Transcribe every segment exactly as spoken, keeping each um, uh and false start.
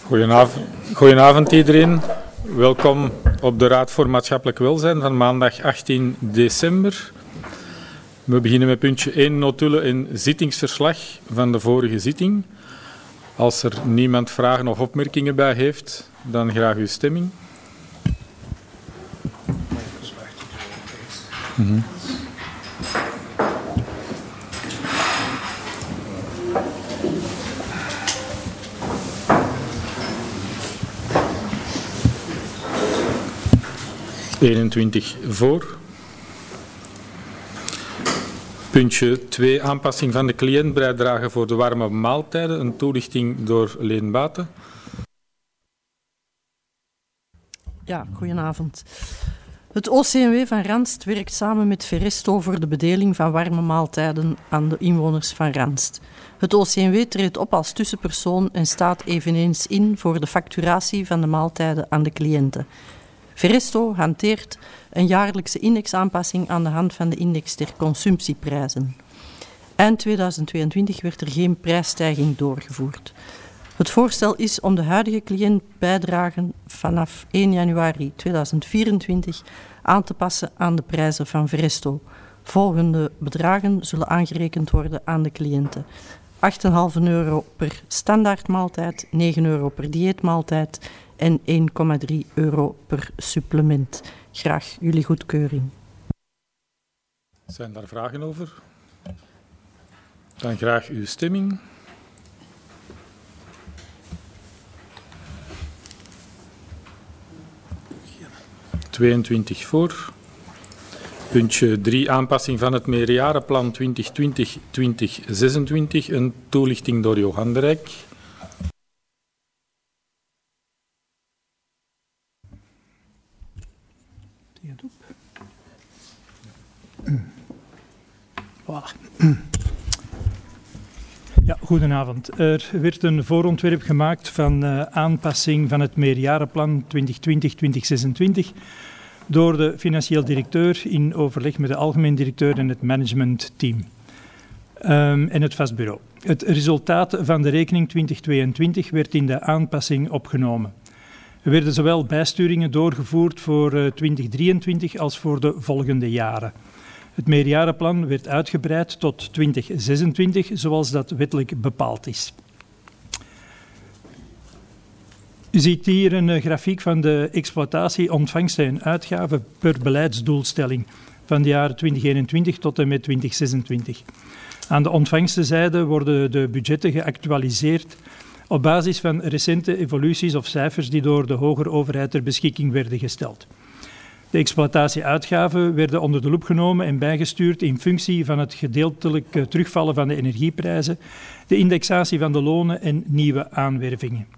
Goedenavond, goedenavond iedereen. Welkom op de Raad voor Maatschappelijk Welzijn van maandag achttien december. We beginnen met puntje één, notulen en zittingsverslag van de vorige zitting. Als er niemand vragen of opmerkingen bij heeft, dan graag uw stemming. Mm-hmm. eenentwintig voor. Puntje twee, aanpassing van de cliëntbijdrage voor de warme maaltijden. Een toelichting door Leen Baten. Ja, goedenavond. Het O C M W van Ranst werkt samen met Veresto voor de bedeling van warme maaltijden aan de inwoners van Ranst. Het O C M W treedt op als tussenpersoon en staat eveneens in voor de facturatie van de maaltijden aan de cliënten. Veresto hanteert een jaarlijkse indexaanpassing aan de hand van de index der consumptieprijzen. Eind tweeduizend tweeëntwintig werd er geen prijsstijging doorgevoerd. Het voorstel is om de huidige cliëntbijdragen vanaf één januari tweeduizend vierentwintig aan te passen aan de prijzen van Veresto. Volgende bedragen zullen aangerekend worden aan de cliënten. acht komma vijf euro per standaardmaaltijd, negen euro per dieetmaaltijd en één komma drie euro per supplement. Graag jullie goedkeuring. Zijn daar vragen over? Dan graag uw stemming. tweeëntwintig voor. Puntje drie, aanpassing van het meerjarenplan twintig twintig tot twintig zesentwintig. Een toelichting door Johan de Rijk. Voilà. Ja, goedenavond. Er werd een voorontwerp gemaakt van uh, aanpassing van het meerjarenplan twintig twintig tot twintig zesentwintig door de financieel directeur in overleg met de algemeen directeur en het managementteam um, en het vastbureau. Het resultaat van de rekening twintig tweeëntwintig werd in de aanpassing opgenomen. Er werden zowel bijsturingen doorgevoerd voor uh, twintig drieëntwintig als voor de volgende jaren. Het meerjarenplan werd uitgebreid tot twintig zesentwintig, zoals dat wettelijk bepaald is. U ziet hier een grafiek van de exploitatie, ontvangsten en uitgaven per beleidsdoelstelling van de jaren twintig eenentwintig tot en met twintig zesentwintig. Aan de ontvangstenzijde worden de budgetten geactualiseerd op basis van recente evoluties of cijfers die door de hogere overheid ter beschikking werden gesteld. De exploitatieuitgaven werden onder de loep genomen en bijgestuurd in functie van het gedeeltelijk terugvallen van de energieprijzen, de indexatie van de lonen en nieuwe aanwervingen.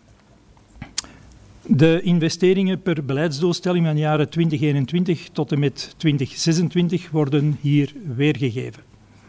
De investeringen per beleidsdoelstelling van de jaren twintig eenentwintig tot en met twintig zesentwintig worden hier weergegeven.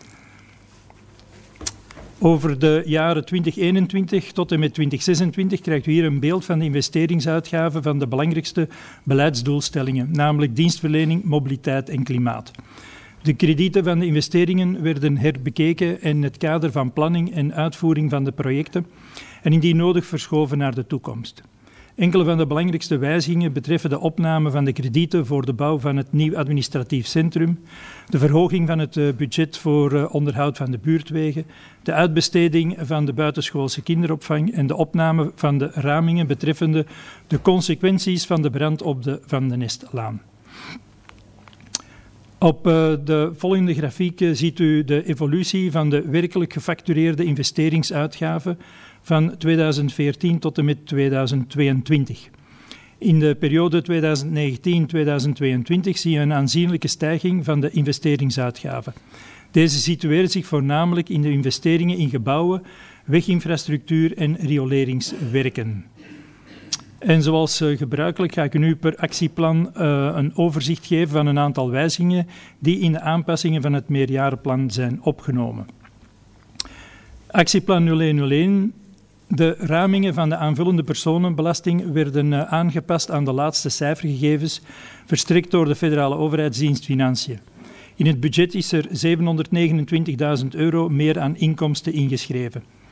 Over de jaren twintig eenentwintig tot en met twintig zesentwintig krijgt u hier een beeld van de investeringsuitgaven van de belangrijkste beleidsdoelstellingen, namelijk dienstverlening, mobiliteit en klimaat. De kredieten van de investeringen werden herbekeken in het kader van planning en uitvoering van de projecten en indien nodig verschoven naar de toekomst. Enkele van de belangrijkste wijzigingen betreffen de opname van de kredieten voor de bouw van het nieuw administratief centrum, de verhoging van het budget voor onderhoud van de buurtwegen, de uitbesteding van de buitenschoolse kinderopvang en de opname van de ramingen betreffende de consequenties van de brand op de Van de Nestlaan. Op de volgende grafiek ziet u de evolutie van de werkelijk gefactureerde investeringsuitgaven van tweeduizend veertien tot en met tweeduizend tweeëntwintig. In de periode tweeduizend negentien tot tweeduizend tweeëntwintig zie je een aanzienlijke stijging van de investeringsuitgaven. Deze situeren zich voornamelijk in de investeringen in gebouwen, weginfrastructuur en rioleringswerken. En zoals uh, gebruikelijk ga ik u nu per actieplan uh, een overzicht geven van een aantal wijzigingen die in de aanpassingen van het meerjarenplan zijn opgenomen. Actieplan nul een nul een. De ramingen van de aanvullende personenbelasting werden uh, aangepast aan de laatste cijfergegevens verstrekt door de federale overheidsdienst Financiën. In het budget is er zevenhonderdnegenentwintigduizend euro meer aan inkomsten ingeschreven.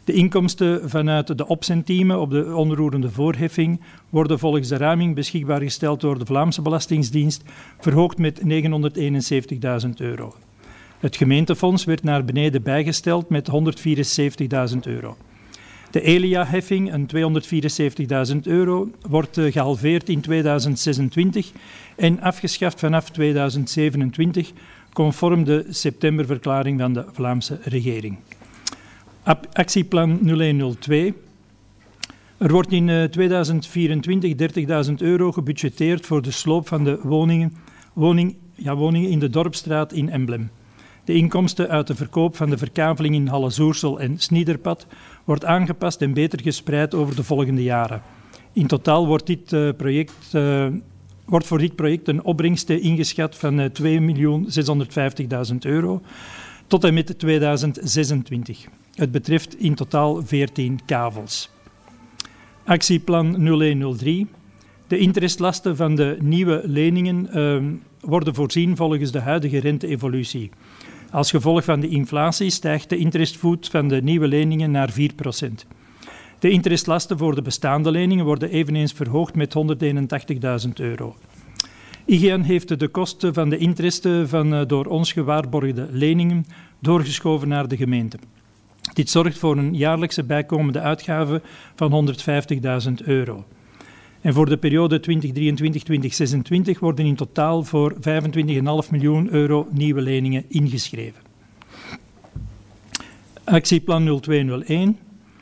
De inkomsten vanuit de opcentiemen op de onroerende voorheffing worden volgens de raming beschikbaar gesteld door de Vlaamse Belastingdienst, verhoogd met negenhonderdeenenzeventigduizend euro. Het gemeentefonds werd naar beneden bijgesteld met honderdvierenzeventigduizend euro. De Elia-heffing, een tweehonderdvierenzeventigduizend euro, wordt uh, gehalveerd in tweeduizend zesentwintig en afgeschaft vanaf tweeduizend zevenentwintig, conform de septemberverklaring van de Vlaamse regering. Actieplan nul een nul twee. Er wordt in uh, tweeduizend vierentwintig dertigduizend euro gebudgeteerd voor de sloop van de woningen, woning, ja, woningen in de Dorpstraat in Emblem. De inkomsten uit de verkoop van de verkaveling in Halle-Zoersel en Sniederpad wordt aangepast en beter gespreid over de volgende jaren. In totaal wordt, dit, uh, project, uh, wordt voor dit project een opbrengst ingeschat van uh, twee miljoen zeshonderdvijftigduizend euro tot en met tweeduizend zesentwintig. Het betreft in totaal veertien kavels. Actieplan nul een nul drie. De interestlasten van de nieuwe leningen uh, worden voorzien volgens de huidige rente-evolutie. Als gevolg van de inflatie stijgt de interestvoet van de nieuwe leningen naar vier procent. De interestlasten voor de bestaande leningen worden eveneens verhoogd met honderdeenentachtigduizend euro. I G N heeft de kosten van de interesten van door ons gewaarborgde leningen doorgeschoven naar de gemeente. Dit zorgt voor een jaarlijkse bijkomende uitgave van honderdvijftigduizend euro. En voor de periode twintig drieëntwintig tot twintig zesentwintig worden in totaal voor vijfentwintig komma vijf miljoen euro nieuwe leningen ingeschreven. Actieplan nul twee nul een.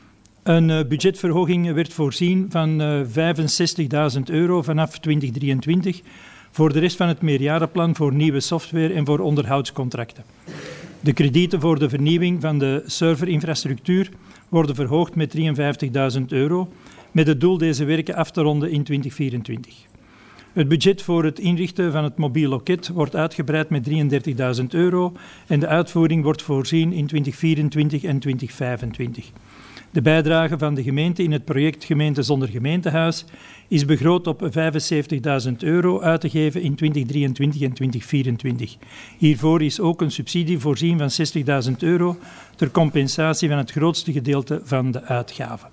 Een uh, budgetverhoging werd voorzien van uh, vijfenzestigduizend euro vanaf twintig drieëntwintig voor de rest van het meerjarenplan voor nieuwe software en voor onderhoudscontracten. De kredieten voor de vernieuwing van de serverinfrastructuur worden verhoogd met drieënvijftigduizend euro, met het doel deze werken af te ronden in twintig vierentwintig. Het budget voor het inrichten van het mobiel loket wordt uitgebreid met drieëndertigduizend euro en de uitvoering wordt voorzien in twintig vierentwintig en twintig vijfentwintig. De bijdrage van de gemeente in het project Gemeente zonder gemeentehuis is begroot op vijfenzeventigduizend euro uit te geven in twintig drieëntwintig en twintig vierentwintig. Hiervoor is ook een subsidie voorzien van zestigduizend euro ter compensatie van het grootste gedeelte van de uitgaven.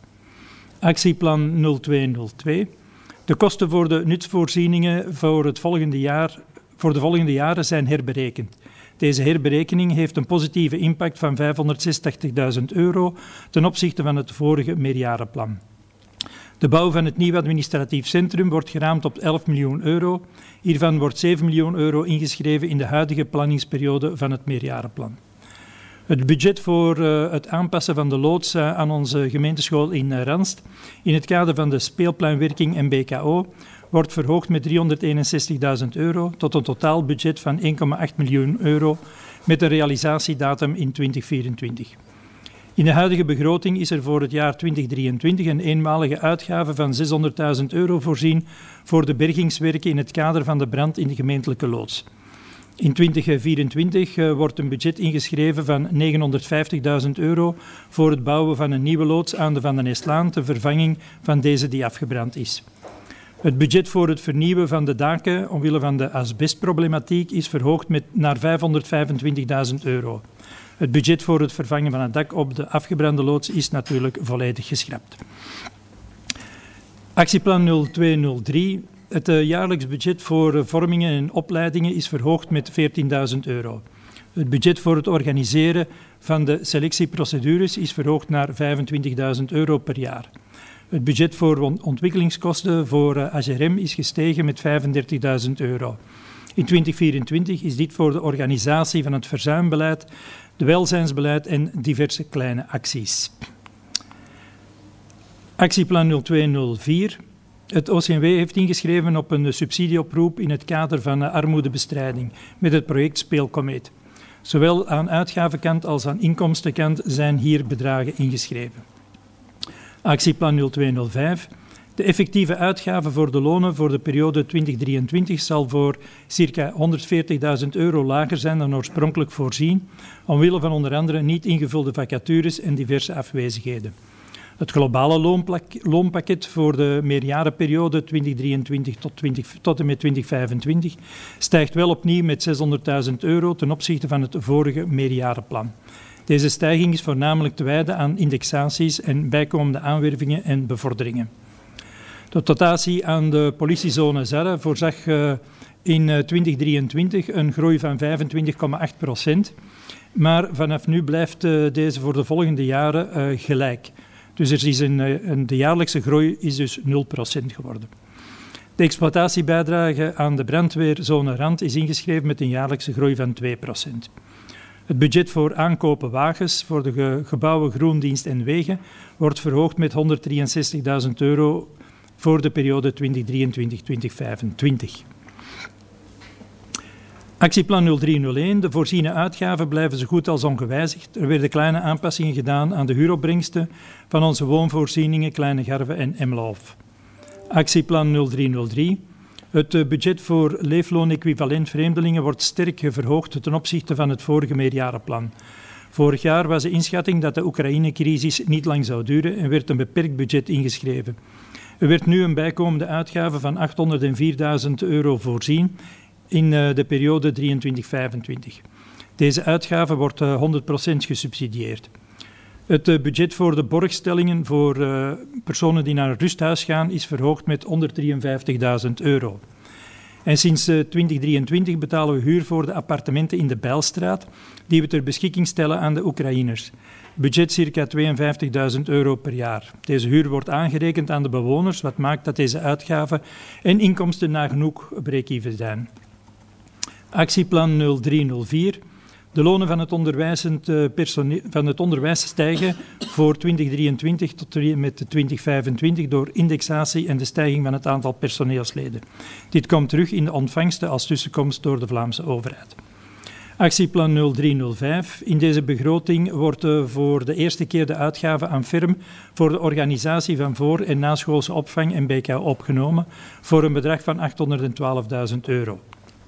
Actieplan nul twee nul twee. De kosten voor de nutsvoorzieningen voor, het volgende jaar, voor de volgende jaren zijn herberekend. Deze herberekening heeft een positieve impact van vijfhonderdzesentachtigduizend euro ten opzichte van het vorige meerjarenplan. De bouw van het nieuw administratief centrum wordt geraamd op elf miljoen euro. Hiervan wordt zeven miljoen euro ingeschreven in de huidige planningsperiode van het meerjarenplan. Het budget voor uh, het aanpassen van de loods uh, aan onze gemeenteschool in uh, Ranst in het kader van de speelplanwerking en B K O wordt verhoogd met driehonderdeenenzestigduizend euro tot een totaalbudget van één komma acht miljoen euro met een realisatiedatum in twintig vierentwintig. In de huidige begroting is er voor het jaar twintig drieëntwintig een eenmalige uitgave van zeshonderdduizend euro voorzien voor de bergingswerken in het kader van de brand in de gemeentelijke loods. In twintig vierentwintig uh, wordt een budget ingeschreven van negenhonderdvijftigduizend euro voor het bouwen van een nieuwe loods aan de Van den Estlaan ter vervanging van deze die afgebrand is. Het budget voor het vernieuwen van de daken omwille van de asbestproblematiek is verhoogd met naar vijfhonderdvijfentwintigduizend euro. Het budget voor het vervangen van het dak op de afgebrande loods is natuurlijk volledig geschrapt. Actieplan nul twee nul drie. Het uh, jaarlijks budget voor uh, vormingen en opleidingen is verhoogd met veertienduizend euro. Het budget voor het organiseren van de selectieprocedures is verhoogd naar vijfentwintigduizend euro per jaar. Het budget voor ontwikkelingskosten voor uh, A G R M is gestegen met vijfendertigduizend euro. In twintig vierentwintig is dit voor de organisatie van het verzuimbeleid, de welzijnsbeleid en diverse kleine acties. Actieplan nul twee nul vier. Het O C M W heeft ingeschreven op een subsidieoproep in het kader van armoedebestrijding met het project Speelkomeet. Zowel aan uitgavenkant als aan inkomstenkant zijn hier bedragen ingeschreven. Actieplan nul twee nul vijf. De effectieve uitgave voor de lonen voor de periode twintig drieëntwintig zal voor circa honderdveertigduizend euro lager zijn dan oorspronkelijk voorzien, omwille van onder andere niet ingevulde vacatures en diverse afwezigheden. Het globale loonpakket voor de meerjarenperiode twintig drieëntwintig tot, twintig, tot en met twintig vijfentwintig stijgt wel opnieuw met zeshonderdduizend euro ten opzichte van het vorige meerjarenplan. Deze stijging is voornamelijk te wijten aan indexaties en bijkomende aanwervingen en bevorderingen. De dotatie aan de politiezone Zarre voorzag uh, in uh, twintig drieëntwintig een groei van vijfentwintig komma acht procent, maar vanaf nu blijft uh, deze voor de volgende jaren uh, gelijk. Dus er is een, uh, een, de jaarlijkse groei is dus nul procent geworden. De exploitatiebijdrage aan de brandweerzone Rand is ingeschreven met een jaarlijkse groei van twee procent. Het budget voor aankopen wagens voor de ge- gebouwen Groendienst en Wegen wordt verhoogd met honderddrieënzestigduizend euro voor de periode twintig drieëntwintig tot twintig vijfentwintig. Actieplan nul drie nul een. De voorziene uitgaven blijven zo goed als ongewijzigd. Er werden kleine aanpassingen gedaan aan de huuropbrengsten van onze woonvoorzieningen Kleine Garve en Emmelhof. Actieplan nul drie nul drie. Het budget voor leefloon-equivalent vreemdelingen wordt sterk verhoogd ten opzichte van het vorige meerjarenplan. Vorig jaar was de inschatting dat de Oekraïne-crisis niet lang zou duren en werd een beperkt budget ingeschreven. Er werd nu een bijkomende uitgave van achthonderdvierduizend euro voorzien in de periode drieëntwintig vijfentwintig. Deze uitgave wordt honderd procent gesubsidieerd. Het budget voor de borgstellingen voor uh, personen die naar een rusthuis gaan is verhoogd met honderddrieënvijftigduizend euro. En sinds uh, twintig drieëntwintig betalen we huur voor de appartementen in de Bijlstraat, die we ter beschikking stellen aan de Oekraïners. Budget circa tweeënvijftigduizend euro per jaar. Deze huur wordt aangerekend aan de bewoners, wat maakt dat deze uitgaven en inkomsten nagenoeg break-even zijn. Actieplan nul drie nul vier. De lonen van het, onderwijzend personeel, van het onderwijs stijgen voor twintig drieëntwintig tot en met twintig vijfentwintig door indexatie en de stijging van het aantal personeelsleden. Dit komt terug in de ontvangsten als tussenkomst door de Vlaamse overheid. Actieplan nul drie nul vijf. In deze begroting wordt voor de eerste keer de uitgave aan F E R M voor de organisatie van voor- en naschoolse opvang en B K opgenomen voor een bedrag van achthonderdtwaalfduizend euro.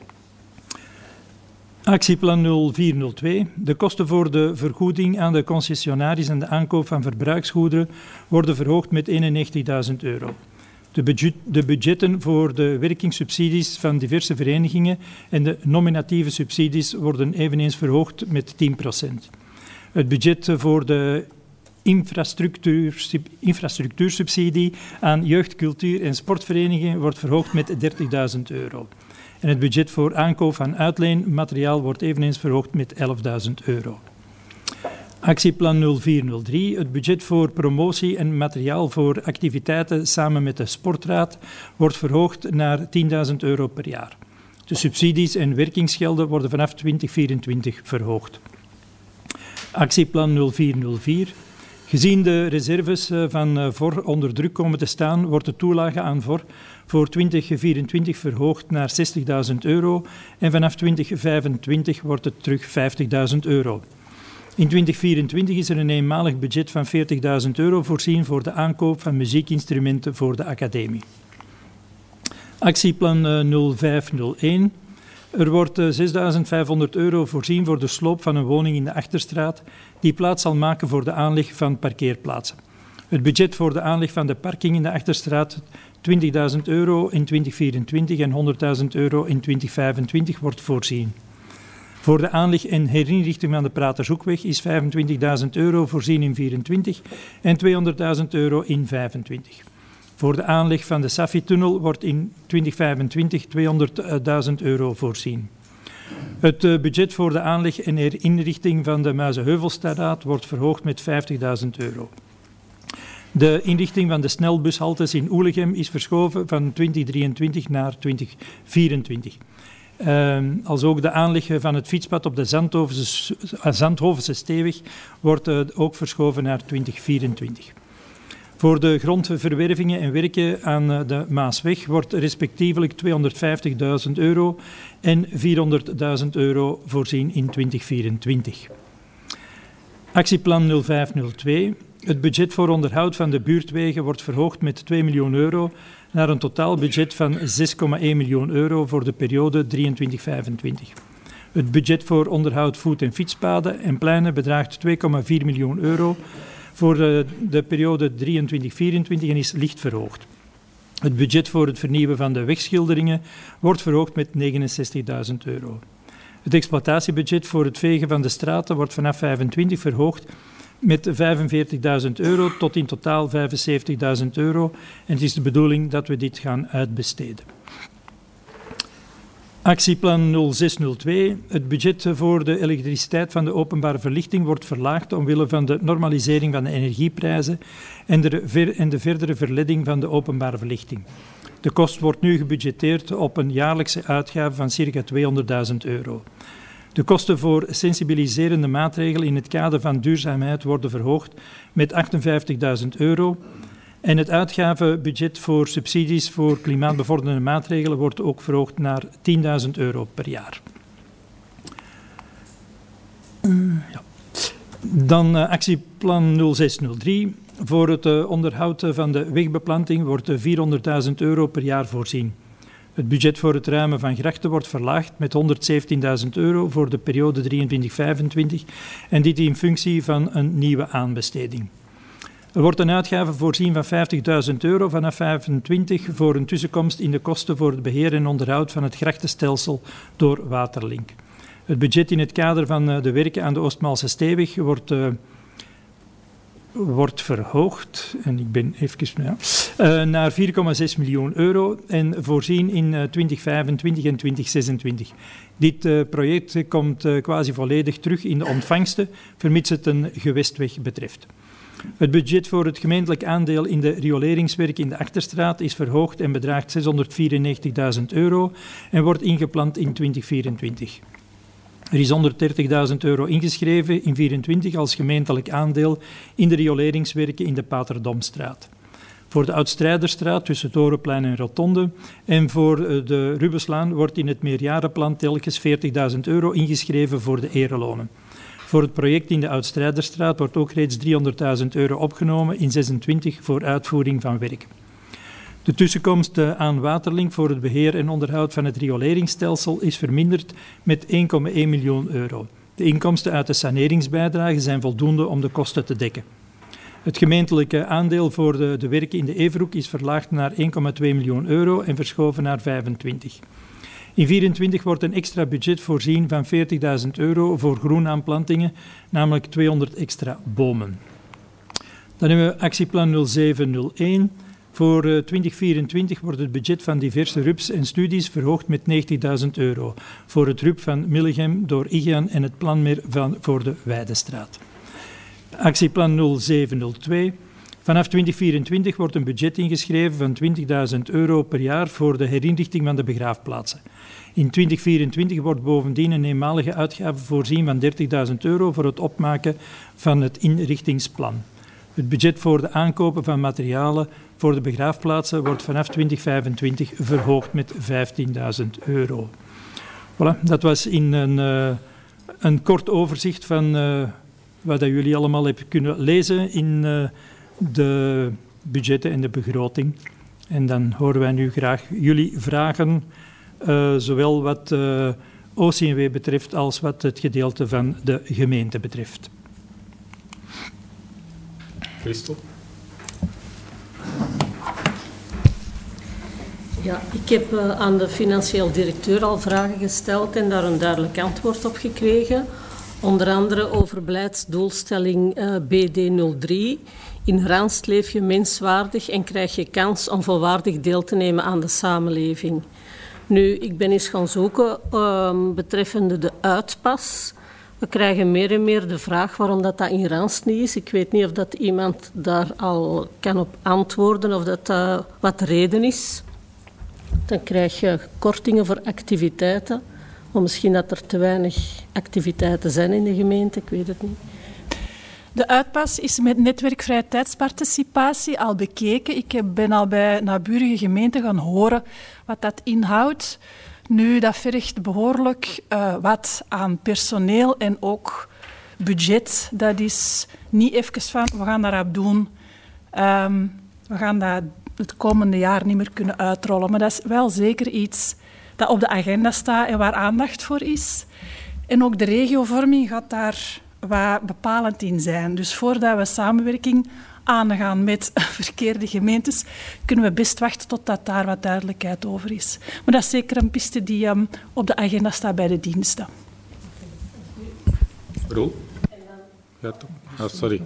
Actieplan nul vier nul twee. De kosten voor de vergoeding aan de concessionaris en de aankoop van verbruiksgoederen worden verhoogd met eenennegentigduizend euro. De, budget, de budgetten voor de werkingssubsidies van diverse verenigingen en de nominatieve subsidies worden eveneens verhoogd met tien procent. Het budget voor de infrastructuur, infrastructuursubsidie aan jeugd, cultuur en sportverenigingen wordt verhoogd met dertigduizend euro. En het budget voor aankoop van uitleenmateriaal wordt eveneens verhoogd met elfduizend euro. Actieplan nul vier nul drie. Het budget voor promotie en materiaal voor activiteiten samen met de Sportraad wordt verhoogd naar tienduizend euro per jaar. De subsidies en werkingsgelden worden vanaf twintig vierentwintig verhoogd. Actieplan nul vier nul vier. Gezien de reserves van V O R onder druk komen te staan, wordt de toelage aan V O R voor twintig vierentwintig verhoogd naar zestigduizend euro en vanaf twintig vijfentwintig wordt het terug vijftigduizend euro. In twintig vierentwintig is er een eenmalig budget van veertigduizend euro voorzien voor de aankoop van muziekinstrumenten voor de academie. Actieplan nul vijf nul een. Er wordt zesduizend vijfhonderd euro voorzien voor de sloop van een woning in de Achterstraat die plaats zal maken voor de aanleg van parkeerplaatsen. Het budget voor de aanleg van de parking in de Achterstraat, twintigduizend euro in twintig vierentwintig en honderdduizend euro in twintig vijfentwintig, wordt voorzien. Voor de aanleg en herinrichting van de Pratershoekweg is vijfentwintigduizend euro voorzien in vierentwintig en tweehonderdduizend euro in vijfentwintig. Voor de aanleg van de Safi-tunnel wordt in twintig vijfentwintig tweehonderdduizend euro voorzien. Het budget voor de aanleg en herinrichting van de Muizenheuvelstraat wordt verhoogd met vijftigduizend euro. De inrichting van de snelbushaltes in Oelegem is verschoven van twintig drieëntwintig naar twintig vierentwintig. Uh, als ook de aanleg van het fietspad op de Zandhovense, Zandhovense Steeweg wordt uh, ook verschoven naar twintig vierentwintig. Voor de grondverwervingen en werken aan de Maasweg wordt respectievelijk tweehonderdvijftigduizend euro en vierhonderdduizend euro voorzien in twintig vierentwintig. Actieplan nul vijf nul twee. Het budget voor onderhoud van de buurtwegen wordt verhoogd met twee miljoen euro naar een totaalbudget van zes komma één miljoen euro voor de periode drieëntwintig vijfentwintig. Het budget voor onderhoud voet- en fietspaden en pleinen bedraagt twee komma vier miljoen euro voor de, de periode drieëntwintig vierentwintig en is licht verhoogd. Het budget voor het vernieuwen van de wegschilderingen wordt verhoogd met negenenzestigduizend euro. Het exploitatiebudget voor het vegen van de straten wordt vanaf vijfentwintig verhoogd met vijfenveertigduizend euro tot in totaal vijfenzeventigduizend euro. En het is de bedoeling dat we dit gaan uitbesteden. Actieplan nul zes nul twee. Het budget voor de elektriciteit van de openbare verlichting wordt verlaagd omwille van de normalisering van de energieprijzen en de, ver- en de verdere verleiding van de openbare verlichting. De kost wordt nu gebudgeteerd op een jaarlijkse uitgave van circa tweehonderdduizend euro. De kosten voor sensibiliserende maatregelen in het kader van duurzaamheid worden verhoogd met achtenvijftigduizend euro. En het uitgavenbudget voor subsidies voor klimaatbevorderende maatregelen wordt ook verhoogd naar tienduizend euro per jaar. Uh, ja. Dan uh, actieplan nul zes nul drie. Voor het uh, onderhoud van de wegbeplanting wordt vierhonderdduizend euro per jaar voorzien. Het budget voor het ruimen van grachten wordt verlaagd met honderdzeventienduizend euro voor de periode drieëntwintig vijfentwintig en dit in functie van een nieuwe aanbesteding. Er wordt een uitgave voorzien van vijftigduizend euro vanaf vijfentwintig voor een tussenkomst in de kosten voor het beheer en onderhoud van het grachtenstelsel door Waterlink. Het budget in het kader van de werken aan de Oostmaalse Steeweg wordt, uh, wordt verhoogd, en ik ben even, ja, uh, naar vier komma zes miljoen euro en voorzien in uh, twintig vijfentwintig en twintig zesentwintig. Dit uh, project komt uh, quasi volledig terug in de ontvangsten, vermits het een gewestweg betreft. Het budget voor het gemeentelijk aandeel in de rioleringswerken in de Achterstraat is verhoogd en bedraagt zeshonderdvierennegentigduizend euro en wordt ingepland in twintig vierentwintig. Er is honderddertigduizend euro ingeschreven in vierentwintig als gemeentelijk aandeel in de rioleringswerken in de Paterdomstraat. Voor de Oud-Strijderstraat tussen Torenplein en Rotonde en voor de Rubenslaan wordt in het meerjarenplan telkens veertigduizend euro ingeschreven voor de erelonen. Voor het project in de Oud-Strijderstraat wordt ook reeds driehonderdduizend euro opgenomen in zesentwintig voor uitvoering van werk. De tussenkomst aan Waterlink voor het beheer en onderhoud van het rioleringsstelsel is verminderd met één komma één miljoen euro. De inkomsten uit de saneringsbijdrage zijn voldoende om de kosten te dekken. Het gemeentelijke aandeel voor de, de werken in de Everhoek is verlaagd naar één komma twee miljoen euro en verschoven naar vijfentwintig. In vierentwintig wordt een extra budget voorzien van veertigduizend euro voor groenaanplantingen, namelijk tweehonderd extra bomen. Dan hebben we actieplan nul zeven nul één. Voor uh, twintig vierentwintig wordt het budget van diverse R U P's en studies verhoogd met negentigduizend euro voor het R U P van Millegem door I G A N en het planmeer van voor de Weidestraat. Actieplan nul zeven nul twee. Vanaf twintig vierentwintig wordt een budget ingeschreven van twintigduizend euro per jaar voor de herinrichting van de begraafplaatsen. In twintig vierentwintig wordt bovendien een eenmalige uitgave voorzien van dertigduizend euro voor het opmaken van het inrichtingsplan. Het budget voor de aankopen van materialen voor de begraafplaatsen wordt vanaf twintig vijfentwintig verhoogd met vijftienduizend euro. Voilà, dat was in een, uh, een kort overzicht van uh, wat dat jullie allemaal hebben kunnen lezen in uh, de budgetten en de begroting. En dan horen wij nu graag jullie vragen, uh, zowel wat uh, O C N W betreft als wat het gedeelte van de gemeente betreft. Christel? Ja, ik heb uh, aan de financieel directeur al vragen gesteld en daar een duidelijk antwoord op gekregen. Onder andere over beleidsdoelstelling uh, B D nul drie. In Ranst leef je menswaardig en krijg je kans om volwaardig deel te nemen aan de samenleving. Nu, ik ben eens gaan zoeken uh, betreffende de uitpas. We krijgen meer en meer de vraag waarom dat, dat in Ranst niet is. Ik weet niet of dat iemand daar al kan op antwoorden of dat uh, wat de reden is. Dan krijg je kortingen voor activiteiten. Of misschien dat er te weinig activiteiten zijn in de gemeente, ik weet het niet. De uitpas is met netwerk vrije tijdsparticipatie al bekeken. Ik ben al bij naburige gemeenten gaan horen wat dat inhoudt. Nu, dat vergt behoorlijk uh, wat aan personeel en ook budget. Dat is niet even van, we gaan daarop doen. Um, we gaan dat het komende jaar niet meer kunnen uitrollen. Maar dat is wel zeker iets dat op de agenda staat en waar aandacht voor is. En ook de regiovorming gaat daar wat bepalend in zijn. Dus voordat we samenwerking aangaan met verkeerde gemeentes, kunnen we best wachten totdat daar wat duidelijkheid over is. Maar dat is zeker een piste die um, op de agenda staat bij de diensten. Roel? Ja, toch? Ah, sorry.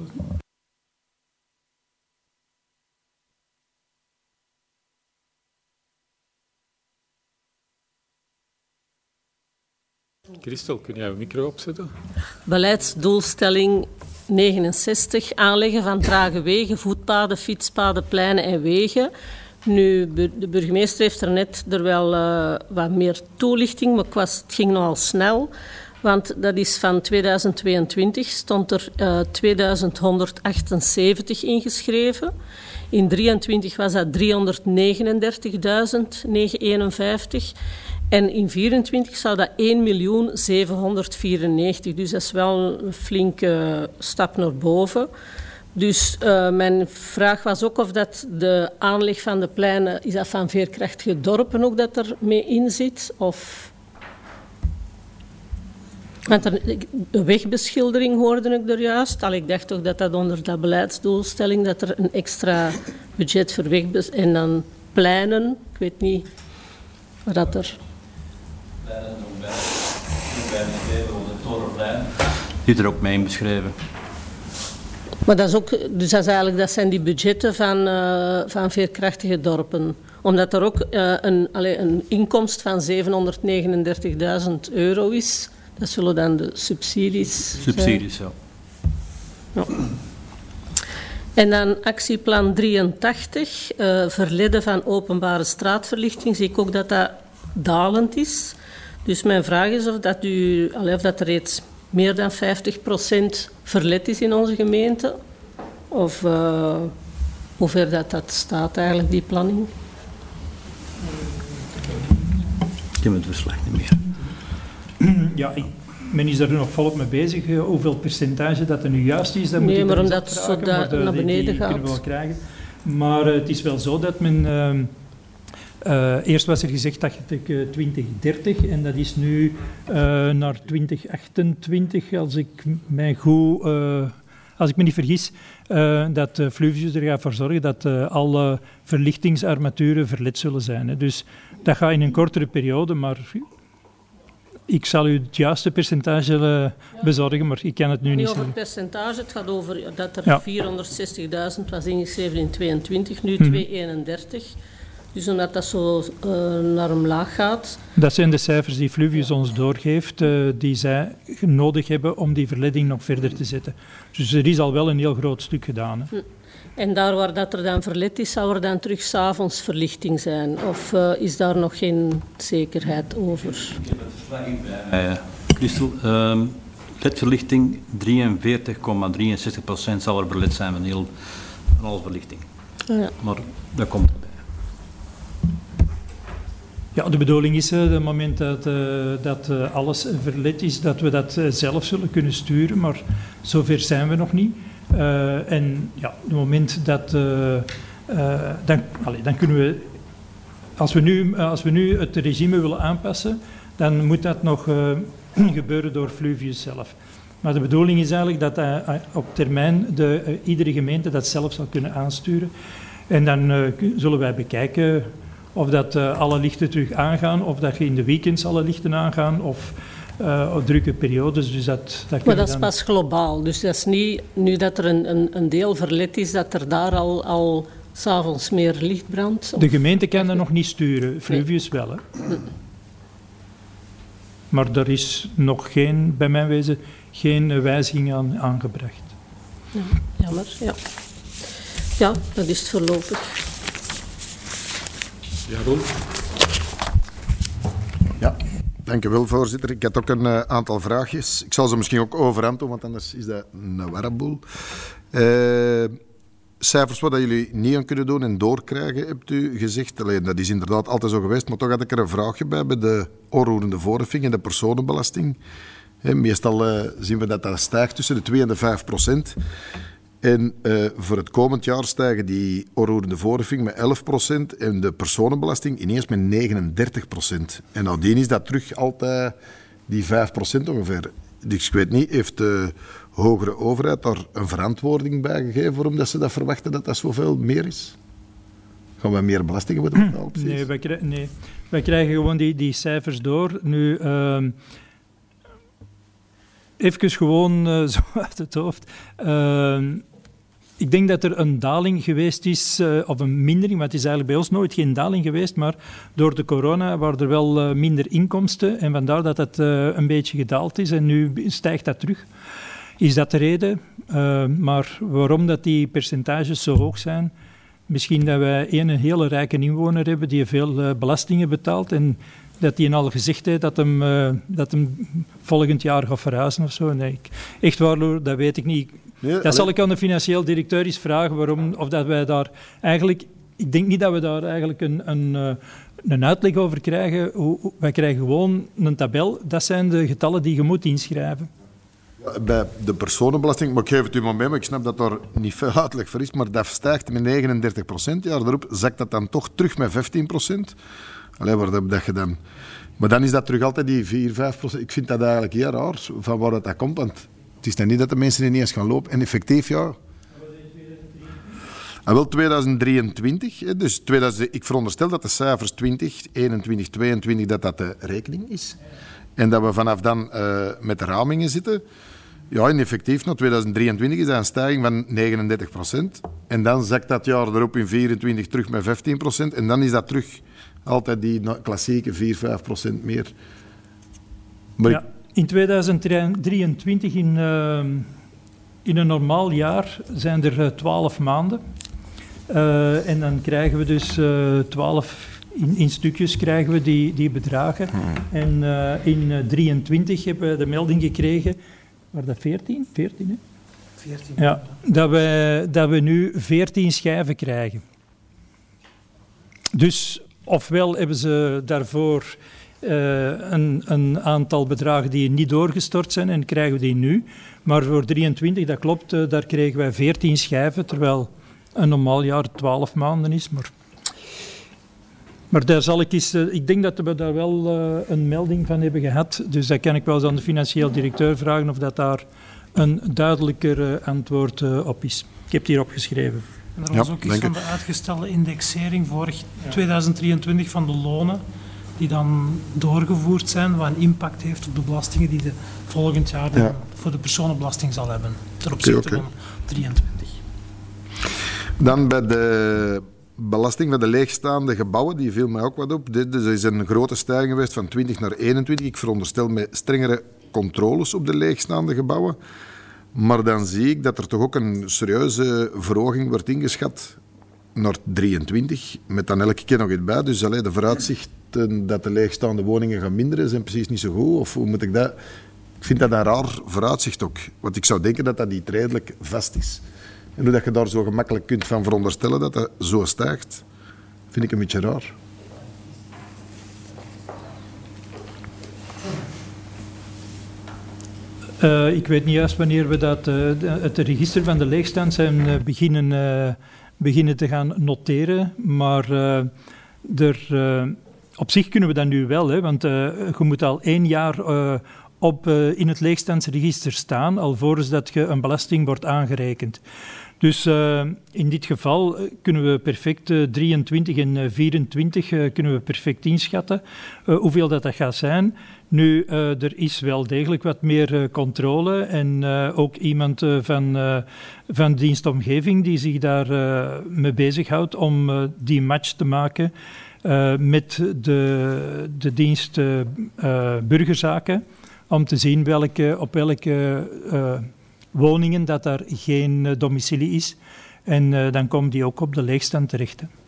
Christel, kun jij je micro opzetten? Beleidsdoelstelling negenenzestig. Aanleggen van trage wegen, voetpaden, fietspaden, pleinen en wegen. Nu, de burgemeester heeft er net er wel uh, wat meer toelichting, maar het ging nogal snel. Want dat is van tweeduizend tweeëntwintig, stond er uh, tweeduizend honderdachtenzeventig ingeschreven. In drieëntwintig was dat driehonderdnegenendertigduizend negenhonderdeenenvijftig. En in vierentwintig zou dat één miljoen zevenhonderdvierennegentig. Dus dat is wel een flinke stap naar boven. Dus uh, mijn vraag was ook of dat de aanleg van de pleinen, is dat van veerkrachtige dorpen ook dat er mee in zit? Of... Want er, de wegbeschildering hoorde ik er juist. Al, ik dacht toch dat dat onder dat beleidsdoelstelling, dat er een extra budget voor wegbeschildering... En dan pleinen, ik weet niet wat er... Pleinen nog bij, nog bij meegeven, de Torenplein. Zit er ook mee inbeschreven. Maar dat is ook, dus dat, is eigenlijk, dat zijn die budgetten van, uh, van veerkrachtige dorpen. Omdat er ook uh, een, allez, een inkomst van zevenhonderdnegenendertigduizend euro is. Dat zullen dan de subsidies Subsidies, zijn. ja. ja. En dan actieplan drieëntachtig, uh, verleden van openbare straatverlichting, zie ik ook dat dat dalend is. Dus mijn vraag is of dat, u, allez, of dat er reeds meer dan vijftig procent verlet is in onze gemeente. Of uh, hoe ver dat, dat staat eigenlijk, die planning. Ik heb het verslag niet meer. Ja, ik, men is daar nog volop mee bezig. Hoeveel percentage dat er nu juist is, dat nee, moet ik maar omdat het zo da- naar beneden die, die gaat. kunnen we wel krijgen. Maar uh, het is wel zo dat men... Uh, uh, eerst was er gezegd dat ik uh, twintig dertig en dat is nu uh, naar twintig achtentwintig, als ik mij goed... Uh, als ik me niet vergis, uh, dat uh, Fluvius er gaat voor zorgen dat uh, alle verlichtingsarmaturen verlet zullen zijn. Hè. Dus dat gaat in een kortere periode, maar... Ik zal u het juiste percentage uh, bezorgen, maar ik kan het nu niet, niet zeggen. over het percentage, het gaat over dat er ja. vierhonderdzestigduizend was ingeschreven in tweeëntwintig, nu hmm. tweehonderdeenendertig. Dus omdat dat zo uh, naar omlaag gaat. Dat zijn de cijfers die Fluvius ons doorgeeft, uh, die zij nodig hebben om die verleiding nog verder te zetten. Dus er is al wel een heel groot stuk gedaan. Hè. Hm. En daar waar dat er dan verlet is, zou er dan terug 's avonds verlichting zijn? Of uh, is daar nog geen zekerheid over? Ik heb het verslag in bij mij. Christel, uh, L E D-verlichting, drieënveertig komma drieënzestig procent zal er verlet zijn van, heel, van alle verlichting. Ah, ja. Maar dat komt erbij. Ja, de bedoeling is, op uh, het moment dat, uh, dat uh, alles verlet is, dat we dat uh, zelf zullen kunnen sturen, maar zover zijn we nog niet. Uh, en ja, op het moment dat, uh, uh, dan, allez, dan kunnen we, als we, nu, als we nu het regime willen aanpassen, dan moet dat nog uh, gebeuren door Fluvius zelf. Maar de bedoeling is eigenlijk dat uh, op termijn de, uh, iedere gemeente dat zelf zal kunnen aansturen. En dan uh, zullen wij bekijken of dat uh, alle lichten terug aangaan, of dat je in de weekends alle lichten aangaan, of... Uh, op drukke periodes. Dus dat, dat maar dat is dan... pas globaal. Dus dat is niet nu dat er een, een, een deel verlet is, dat er daar al, al 's avonds meer licht brandt? Of... De gemeente kan dat nog niet sturen, Fluvius nee. wel. Hè? Hm. Maar er is nog geen, bij mijn wezen, geen wijziging aan, aangebracht. Ja, jammer, ja. Ja, dat is het voorlopig. Ja, Roel? Ja. Dank u wel, voorzitter. Ik had ook een uh, aantal vraagjes. Ik zal ze misschien ook overhand doen, want anders is dat een warreboel. Uh, cijfers wat jullie niet aan kunnen doen en doorkrijgen, hebt u gezegd. Alleen, dat is inderdaad altijd zo geweest, maar toch had ik er een vraagje bij, bij de onroerende voorheffing en de personenbelasting. He, meestal uh, zien we dat dat stijgt tussen de twee en de vijf procent. En uh, voor het komend jaar stijgen die onroerende voorheffing met elf procent en de personenbelasting ineens met negenendertig procent. En nadien is dat terug altijd die vijf procent ongeveer. Dus ik weet niet, heeft de hogere overheid daar een verantwoording bij gegeven waarom dat ze dat verwachten dat dat zoveel meer is? Gaan we meer belastingen worden betaald? Nee, wij krijgen, nee, wij krijgen gewoon die, die cijfers door. Nu... Uh, even gewoon uh, zo uit het hoofd. Uh, ik denk dat er een daling geweest is, uh, of een mindering, want het is eigenlijk bij ons nooit geen daling geweest, maar door de corona waren er wel uh, minder inkomsten en vandaar dat het uh, een beetje gedaald is en nu stijgt dat terug. Is dat de reden? Uh, maar waarom dat die percentages zo hoog zijn? Misschien dat wij een, een hele rijke inwoner hebben die veel uh, belastingen betaalt en dat hij al gezegd heeft dat hem, uh, dat hem volgend jaar gaat verhuizen of zo. Nee, ik, echt waar, dat weet ik niet. Nee, dat alleen... zal ik aan de financieel directeur eens vragen, waarom, of dat wij daar eigenlijk... Ik denk niet dat we daar eigenlijk een, een, een uitleg over krijgen. Wij krijgen gewoon een tabel. Dat zijn de getallen die je moet inschrijven. Bij de personenbelasting, maar ik geef het u maar mee, maar ik snap dat daar niet veel uitleg voor is, maar dat stijgt met negenendertig procent. Ja, daarop zakt dat dan toch terug met vijftien procent. Allee, waar heb dat gedaan? Maar dan is dat terug altijd die vier, vijf procent. Ik vind dat eigenlijk heel raar, van waar dat, dat komt, want het is dan niet dat de mensen er niet eens gaan lopen. En effectief, ja... En wel tweeduizend drieëntwintig, dus tweeduizend, ik veronderstel dat de cijfers twintig, eenentwintig, tweeëntwintig, dat dat de rekening is. En dat we vanaf dan uh, met de ramingen zitten. Ja, en effectief, na tweeduizend drieëntwintig is dat een stijging van negenendertig procent. En dan zakt dat jaar erop in vierentwintig terug met vijftien procent. En dan is dat terug altijd die klassieke vier, vijf procent meer. Maar ja, in tweeduizend drieëntwintig, in, uh, in een normaal jaar, zijn er twaalf maanden. Uh, en dan krijgen we dus uh, twaalf... In, in stukjes krijgen we die, die bedragen. Hmm. En uh, in uh, drieëntwintig hebben we de melding gekregen... Waar dat veertien? veertien, hè? veertien. Ja, dat we, dat we nu veertien schijven krijgen. Dus ofwel hebben ze daarvoor uh, een, een aantal bedragen die niet doorgestort zijn en krijgen we die nu. Maar voor drieëntwintig, dat klopt, uh, daar kregen wij veertien schijven, terwijl een normaal jaar twaalf maanden is. Maar, maar daar zal ik eens... Uh, ik denk dat we daar wel uh, een melding van hebben gehad. Dus dat kan ik wel eens aan de financieel directeur vragen of dat daar een duidelijker uh, antwoord uh, op is. Ik heb het hier opgeschreven. En er was ja, ook iets van de uitgestelde indexering vorig ja. tweeduizend drieëntwintig van de lonen, die dan doorgevoerd zijn, wat een impact heeft op de belastingen die de volgend jaar ja. voor de personenbelasting zal hebben, ten opzichte okay, okay. van drieëntwintig. Dan bij de belasting van de leegstaande gebouwen, die viel mij ook wat op. Dit is een grote stijging geweest van twintig naar eenentwintig. Ik veronderstel met strengere controles op de leegstaande gebouwen. Maar dan zie ik dat er toch ook een serieuze verhoging wordt ingeschat naar drieëntwintig, met dan elke keer nog iets bij. Dus allee, de vooruitzichten dat de leegstaande woningen gaan minderen zijn precies niet zo goed. Of hoe moet ik dat... Ik vind dat een raar vooruitzicht ook. Want ik zou denken dat dat niet redelijk vast is. En hoe dat je daar zo gemakkelijk kunt van veronderstellen dat dat zo stijgt, vind ik een beetje raar. Uh, ik weet niet juist wanneer we dat, uh, het register van de leegstand zijn uh, beginnen, uh, beginnen te gaan noteren, maar uh, er, uh, op zich kunnen we dat nu wel, hè, want uh, je moet al één jaar uh, op, uh, in het leegstandsregister staan, alvorens dat je een belasting wordt aangerekend. Dus uh, in dit geval kunnen we perfect uh, drieëntwintig en uh, vierentwintig uh, kunnen we perfect inschatten uh, hoeveel dat, dat gaat zijn. Nu, uh, er is wel degelijk wat meer uh, controle en uh, ook iemand uh, van, uh, van dienstomgeving die zich daar uh, mee bezighoudt om uh, die match te maken uh, met de, de dienst uh, uh, burgerzaken, om te zien welke, op welke uh, woningen dat daar geen uh, domicilie is. En uh, dan komt die ook op de leegstand terecht. Hè.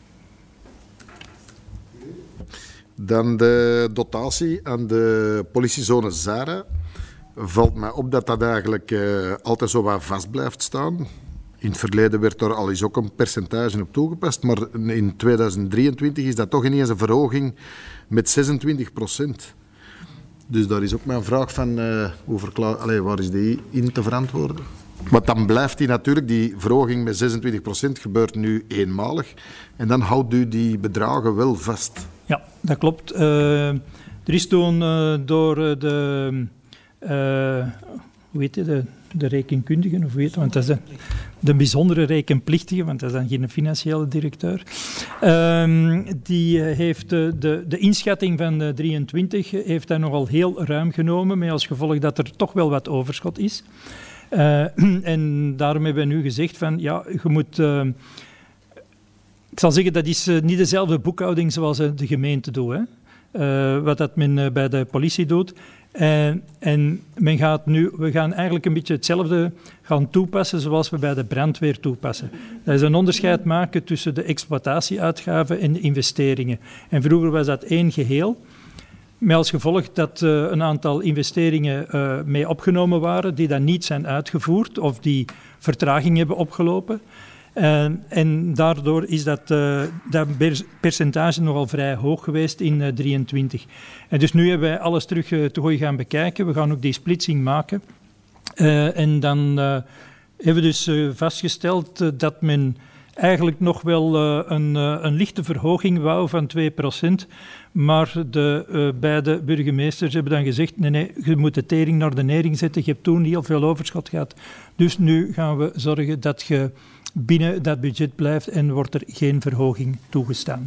Dan de dotatie aan de politiezone Zara. Valt mij op dat dat eigenlijk uh, altijd zo wat vast blijft staan. In het verleden werd er al eens ook een percentage op toegepast, maar in tweeduizend drieëntwintig is dat toch ineens een verhoging met zesentwintig procent. Dus daar is ook mijn vraag van, uh, hoe verklaar... Allee, waar is die in te verantwoorden? Want dan blijft die natuurlijk, die verhoging met zesentwintig procent gebeurt nu eenmalig. En dan houdt u die bedragen wel vast. Ja, dat klopt. Uh, er is toen uh, door de... Uh, hoe heet je, de, de rekenkundigen, of hoe heet het, want dat is de, de bijzondere rekenplichtige, want dat is dan geen financiële directeur. Um, die heeft de, de, de inschatting van de drieëntwintig heeft hij nogal heel ruim genomen, met als gevolg dat er toch wel wat overschot is. Uh, en daarom hebben we nu gezegd van, ja, je moet... Uh, ik zal zeggen, dat is uh, niet dezelfde boekhouding zoals uh, de gemeente doet, hè. Uh, wat dat men uh, bij de politie doet. Uh, en men gaat nu, we gaan eigenlijk een beetje hetzelfde gaan toepassen zoals we bij de brandweer toepassen. Dat is een onderscheid maken tussen de exploitatieuitgaven en de investeringen. En vroeger was dat één geheel. Met als gevolg dat uh, een aantal investeringen uh, mee opgenomen waren die dan niet zijn uitgevoerd of die vertraging hebben opgelopen. Uh, en daardoor is dat, uh, dat percentage nogal vrij hoog geweest in uh, drieëntwintig. En dus nu hebben wij alles terug uh, te gooien gaan bekijken. We gaan ook die splitsing maken. Uh, en dan uh, hebben we dus uh, vastgesteld uh, dat men eigenlijk nog wel uh, een, uh, een lichte verhoging wou van twee procent. Maar de uh, beide burgemeesters hebben dan gezegd, nee, nee, je moet de tering naar de nering zetten. Je hebt toen heel veel overschot gehad. Dus nu gaan we zorgen dat je binnen dat budget blijft en wordt er geen verhoging toegestaan.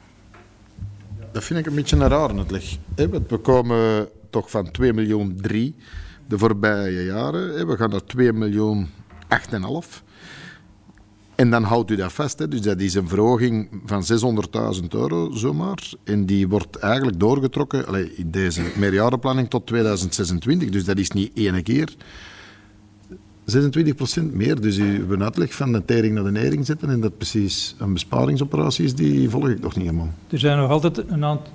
Dat vind ik een beetje een raar uitleg. We komen toch van twee miljoen drie de voorbije jaren. We gaan naar twee miljoen acht komma vijf. En dan houdt u dat vast. Hè. Dus dat is een verhoging van zeshonderdduizend euro zomaar. En die wordt eigenlijk doorgetrokken allez, in deze meerjarenplanning tot tweeduizend zesentwintig. Dus dat is niet één keer. zesentwintig procent meer. Dus uw uitleg van de tering naar de nering zetten en dat precies een besparingsoperatie is, die volg ik nog niet helemaal. Er zijn nog altijd een aantal...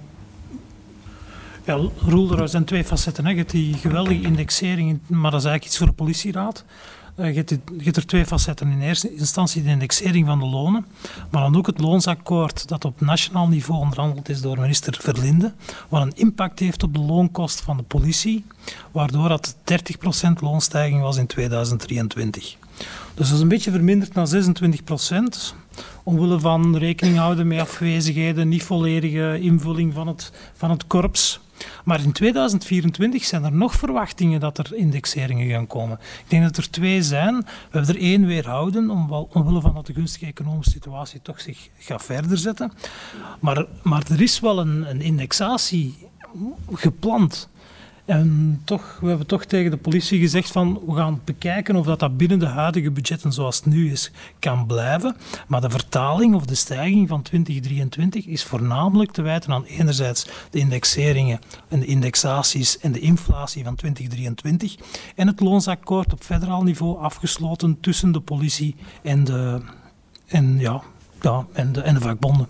Ja, Roel, er zijn twee facetten. Hè. Je hebt die geweldige indexering, maar dat is eigenlijk iets voor de politieraad. Uh, je, hebt, je hebt er twee facetten. In eerste instantie de indexering van de lonen, maar dan ook het loonsakkoord dat op nationaal niveau onderhandeld is door minister Verlinde, wat een impact heeft op de loonkost van de politie, waardoor dat dertig procent loonstijging was in tweeduizend drieëntwintig. Dus dat is een beetje verminderd naar zesentwintig procent, omwille van rekening houden met afwezigheden, niet volledige invulling van het, van het korps. Maar in tweeduizend vierentwintig zijn er nog verwachtingen dat er indexeringen gaan komen. Ik denk dat er twee zijn. We hebben er één weerhouden, omwille van dat de gunstige economische situatie toch zich gaat verder zetten. Maar, maar er is wel een, een indexatie gepland. En toch, we hebben toch tegen de politie gezegd van we gaan bekijken of dat, dat binnen de huidige budgetten zoals het nu is kan blijven. Maar de vertaling of de stijging van twintig drieëntwintig is voornamelijk te wijten aan enerzijds de indexeringen en de indexaties en de inflatie van twintig drieëntwintig en het loonsakkoord op federaal niveau afgesloten tussen de politie en de, en, ja, ja, en de, en de vakbonden.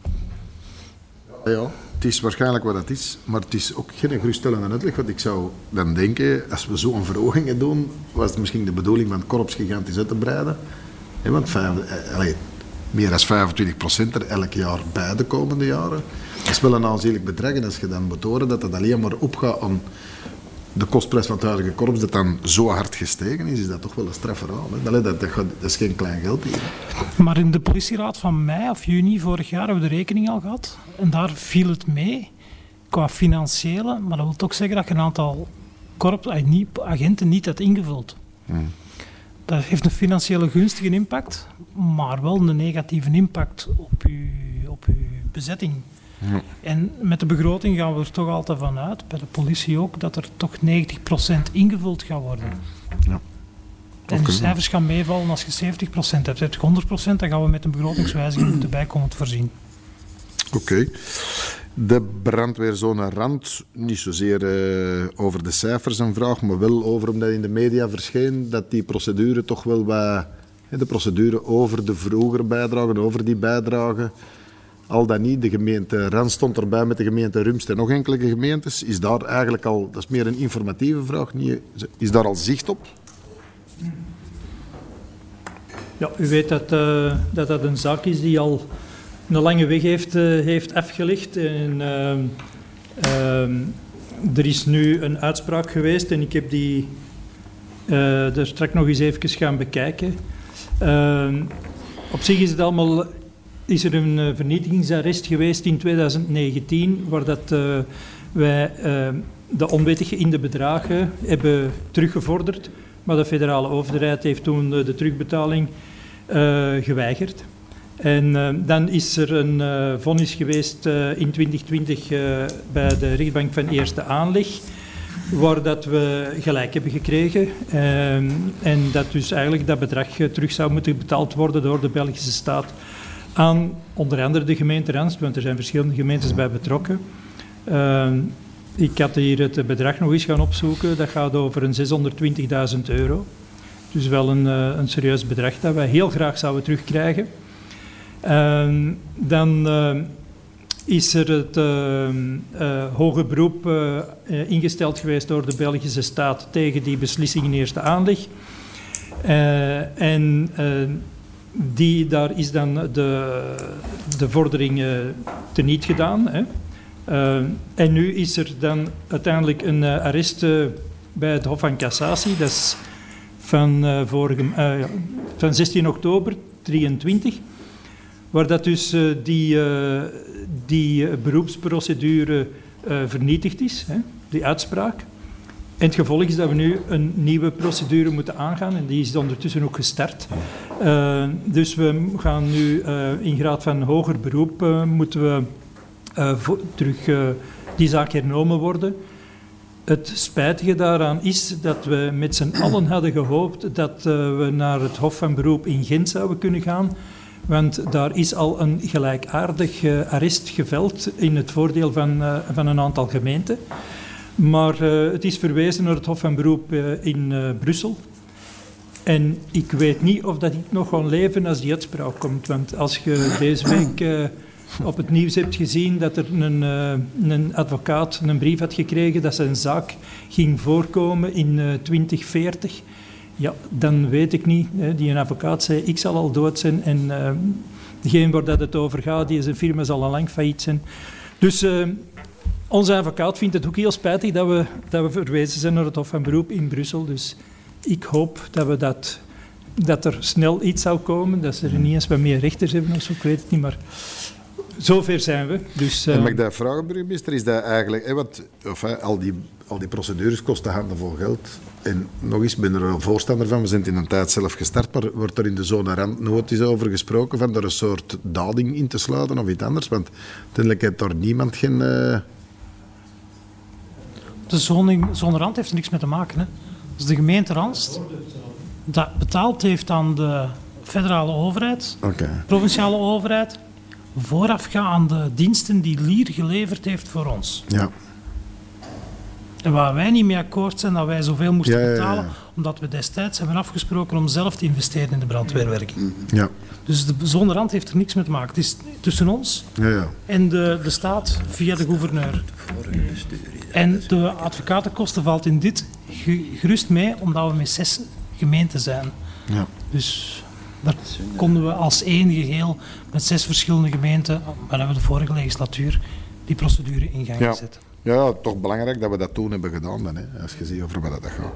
Ja. Het is waarschijnlijk wat het is, maar het is ook geen geruststellende uitleg. Want ik zou dan denken, als we zo'n verhogingen doen, was het misschien de bedoeling van het korps gigantisch uit te breiden. Ja, want vijf, eh, allez, meer dan vijfentwintig procent er elk jaar bij de komende jaren. Dat is wel een aanzienlijk bedrag. En als je dan moet horen dat het alleen maar opgaat aan de kostprijs van het huidige korps, dat dan zo hard gestegen is, is dat toch wel een strafverhaal. Hè? Dat, dat, dat, dat is geen klein geld hier. Maar in de politieraad van mei of juni vorig jaar hebben we de rekening al gehad. En daar viel het mee, qua financiële. Maar dat wil toch zeggen dat je een aantal korps, agenten niet had ingevuld. Hmm. Dat heeft een financiële gunstige impact, maar wel een negatieve impact op je, op je bezetting. Ja. En met de begroting gaan we er toch altijd van uit, bij de politie ook, dat er toch negentig procent ingevuld gaat worden. Ja. En de cijfers gaan meevallen als je zeventig procent hebt. Heb je honderd procent, dan gaan we met een begrotingswijziging moeten bijkomend voorzien. Oké. Okay. De brandweerzone Rand, niet zozeer uh, over de cijfers een vraag, maar wel over, omdat in de media verscheen, dat die procedure toch wel wat... De procedure over de vroegere bijdragen, over die bijdragen... Al dan niet, de gemeente Rand stond erbij met de gemeente Rumst en nog enkele gemeentes. Is daar eigenlijk al, dat is meer een informatieve vraag, niet, is daar al zicht op? Ja, u weet dat, uh, dat dat een zaak is die al een lange weg heeft, uh, heeft afgelegd. En, uh, uh, er is nu een uitspraak geweest en ik heb die uh, er straks nog eens even gaan bekijken. Uh, op zich is het allemaal... Is er een vernietigingsarrest geweest in tweeduizend negentien, waar dat uh, wij uh, de onwettig geïnde bedragen hebben teruggevorderd, maar de federale overheid heeft toen de, de terugbetaling uh, geweigerd. En uh, dan is er een uh, vonnis geweest uh, in twintig twintig uh, bij de rechtbank van eerste aanleg, waar dat we gelijk hebben gekregen. Uh, en dat dus eigenlijk dat bedrag uh, terug zou moeten betaald worden door de Belgische staat aan onder andere de gemeente Ranst, want er zijn verschillende gemeentes bij betrokken. Uh, ik had hier het bedrag nog eens gaan opzoeken. Dat gaat over een zeshonderdtwintigduizend euro. Dus wel een, uh, een serieus bedrag dat wij heel graag zouden terugkrijgen. Uh, dan uh, is er het uh, uh, hoger beroep uh, uh, ingesteld geweest door de Belgische staat tegen die beslissing in eerste aanleg. Uh, en uh, die, daar is dan de, de vordering uh, teniet gedaan. Hè. Uh, en nu is er dan uiteindelijk een uh, arrest uh, bij het Hof van Cassatie. Dat is van, uh, vorige, uh, van zestien oktober drieëntwintig. Waar dat dus uh, die, uh, die uh, beroepsprocedure uh, vernietigd is, hè, die uitspraak. En het gevolg is dat we nu een nieuwe procedure moeten aangaan en die is ondertussen ook gestart. Uh, dus we gaan nu uh, in graad van hoger beroep uh, moeten we uh, vo- terug uh, die zaak hernomen worden. Het spijtige daaraan is dat we met z'n allen hadden gehoopt dat uh, we naar het Hof van Beroep in Gent zouden kunnen gaan. Want daar is al een gelijkaardig uh, arrest geveld in het voordeel van, uh, van een aantal gemeenten. Maar uh, het is verwezen naar het Hof van Beroep uh, in uh, Brussel. En ik weet niet of dat ik nog ga leven als die uitspraak komt. Want als je deze week uh, op het nieuws hebt gezien dat er een, uh, een advocaat een brief had gekregen dat zijn zaak ging voorkomen in uh, twintig veertig... Ja, dan weet ik niet. Hè. Die een advocaat zei, ik zal al dood zijn en uh, degene waar dat het over gaat, die zijn firma zal al lang failliet zijn. Dus uh, onze advocaat vindt het ook heel spijtig dat we, dat we verwezen zijn naar het Hof van Beroep in Brussel. Dus ik hoop dat, we dat, dat er snel iets zou komen, dat ze er niet eens wat meer rechters hebben of zo, ik weet het niet, maar zover zijn we. Dus, uh, en mag ik dat vragen, burgemeester? Is dat eigenlijk, hè, wat, of, hè, al, die, al die procedures kosten handenvol geld. En nog eens, ik ben er wel voorstander van, we zijn het in een tijd zelf gestart, maar wordt er in de zone randnood is over gesproken van er een soort dading in te sluiten of iets anders? Want uiteindelijk heeft daar niemand geen... Uh... De zone, zone rand heeft er niks mee te maken. Hè. Dus de gemeente Ranst dat betaald heeft aan de federale overheid, okay. provinciale overheid, voorafgaand aan de diensten die Lier geleverd heeft voor ons. Ja. En waar wij niet mee akkoord zijn, dat wij zoveel moesten ja, ja, ja. betalen, omdat we destijds hebben afgesproken om zelf te investeren in de brandweerwerking. Ja. Dus de zone rand heeft er niks mee te maken. Het is tussen ons ja, ja. en de, de staat via de gouverneur. En de advocatenkosten valt in dit gerust mee, omdat we met zes gemeenten zijn. Ja. Dus daar konden we als één geheel met zes verschillende gemeenten, waar hebben we de vorige legislatuur, die procedure in gang ja. gezet. Ja, toch belangrijk dat we dat toen hebben gedaan, dan, hè, als je ziet over wat dat gaat.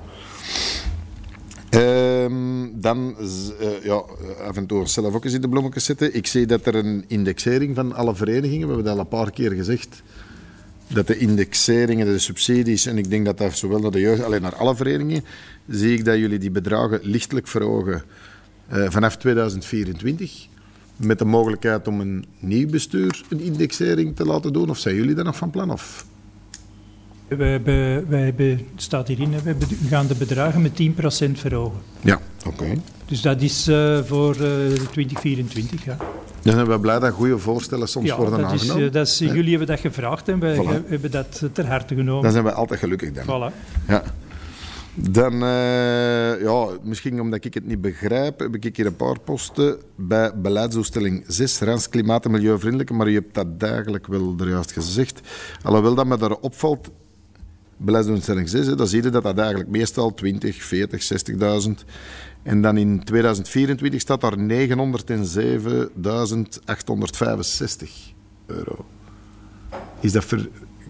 Um, dan, uh, ja, af en toe zelf ook eens in de bloemetjes zitten. Ik zie dat er een indexering van alle verenigingen, we hebben dat al een paar keer gezegd, dat de indexeringen, de subsidies, en ik denk dat dat zowel naar de jeugd, alleen naar alle verenigingen, zie ik dat jullie die bedragen lichtelijk verhogen uh, vanaf tweeduizend vierentwintig. Met de mogelijkheid om een nieuw bestuur een indexering te laten doen, of zijn jullie daar nog van plan? Of? Wij hebben, wij hebben, het staat hierin, we gaan de bedragen met tien procent verhogen. Ja, oké. Okay. Dus dat is uh, voor uh, twintig vierentwintig, ja. Dan zijn we blij dat goede voorstellen soms ja, worden dat aangenomen. Is, uh, dat is, ja. Jullie hebben dat gevraagd en wij voilà. hebben dat ter harte genomen. Dan zijn we altijd gelukkig dan. Voilà. Ja. Dan, uh, ja, misschien omdat ik het niet begrijp, heb ik hier een paar posten bij beleidsdoelstelling zes, Ranst klimaat- en milieuvriendelijke, maar je hebt dat eigenlijk wel er juist gezegd. Alhoewel dat me daar opvalt, beleidsdoelstelling zes, dan zie je dat dat eigenlijk meestal twintig, veertig, zestigduizend. En dan in tweeduizend vierentwintig staat daar negenhonderdzevenduizend achthonderdvijfenzestig euro. Is dat ver...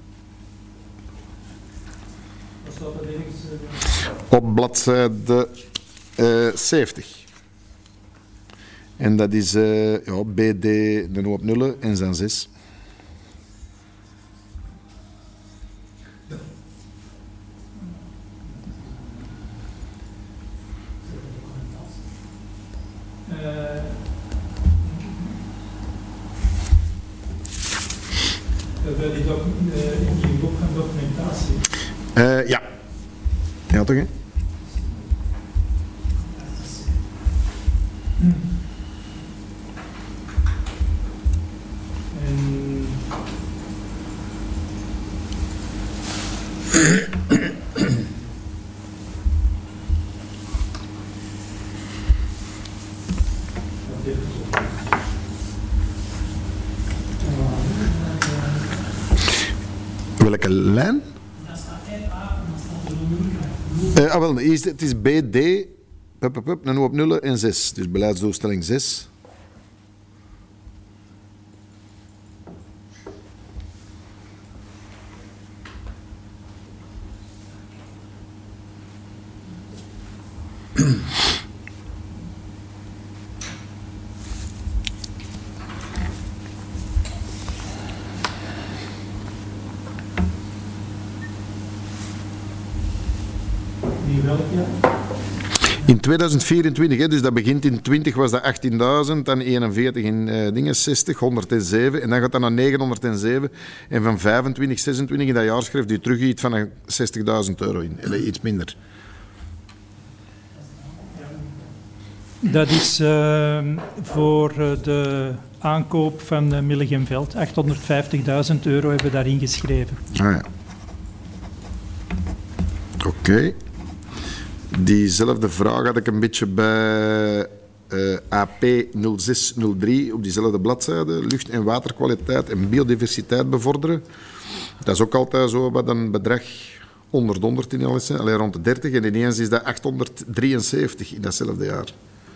Op bladzijde uh, zeventig. En dat is uh, ja, B D, de hoop nullen en zijn zes. Uh, ja. Ja, toch, hè? Hmm. En... Welke lijn? Uh, ah, wel, het is B D, pup, pup, pup, en nu op nullen en zes. Dus beleidsdoelstelling zes. In tweeduizend vierentwintig, hè, dus dat begint in twintig, was dat achttienduizend, dan eenenveertig in uh, dingen, zestig, honderdzeven, en dan gaat dat naar negenhonderdzeven. En van vijfentwintig, zesentwintig in dat jaar schreef hij terug iets van zestigduizend euro in, en iets minder. Dat is uh, voor de aankoop van uh, Milligenveld. achthonderdvijftigduizend euro hebben we daarin geschreven. Ah ja. Oké. Okay. Diezelfde vraag had ik een beetje bij uh, A P nul zes nul drie op diezelfde bladzijde. Lucht- en waterkwaliteit en biodiversiteit bevorderen. Dat is ook altijd zo wat een bedrag onder de honderd in alles, alleen rond de dertig. En ineens is dat achthonderddrieënzeventig in datzelfde jaar.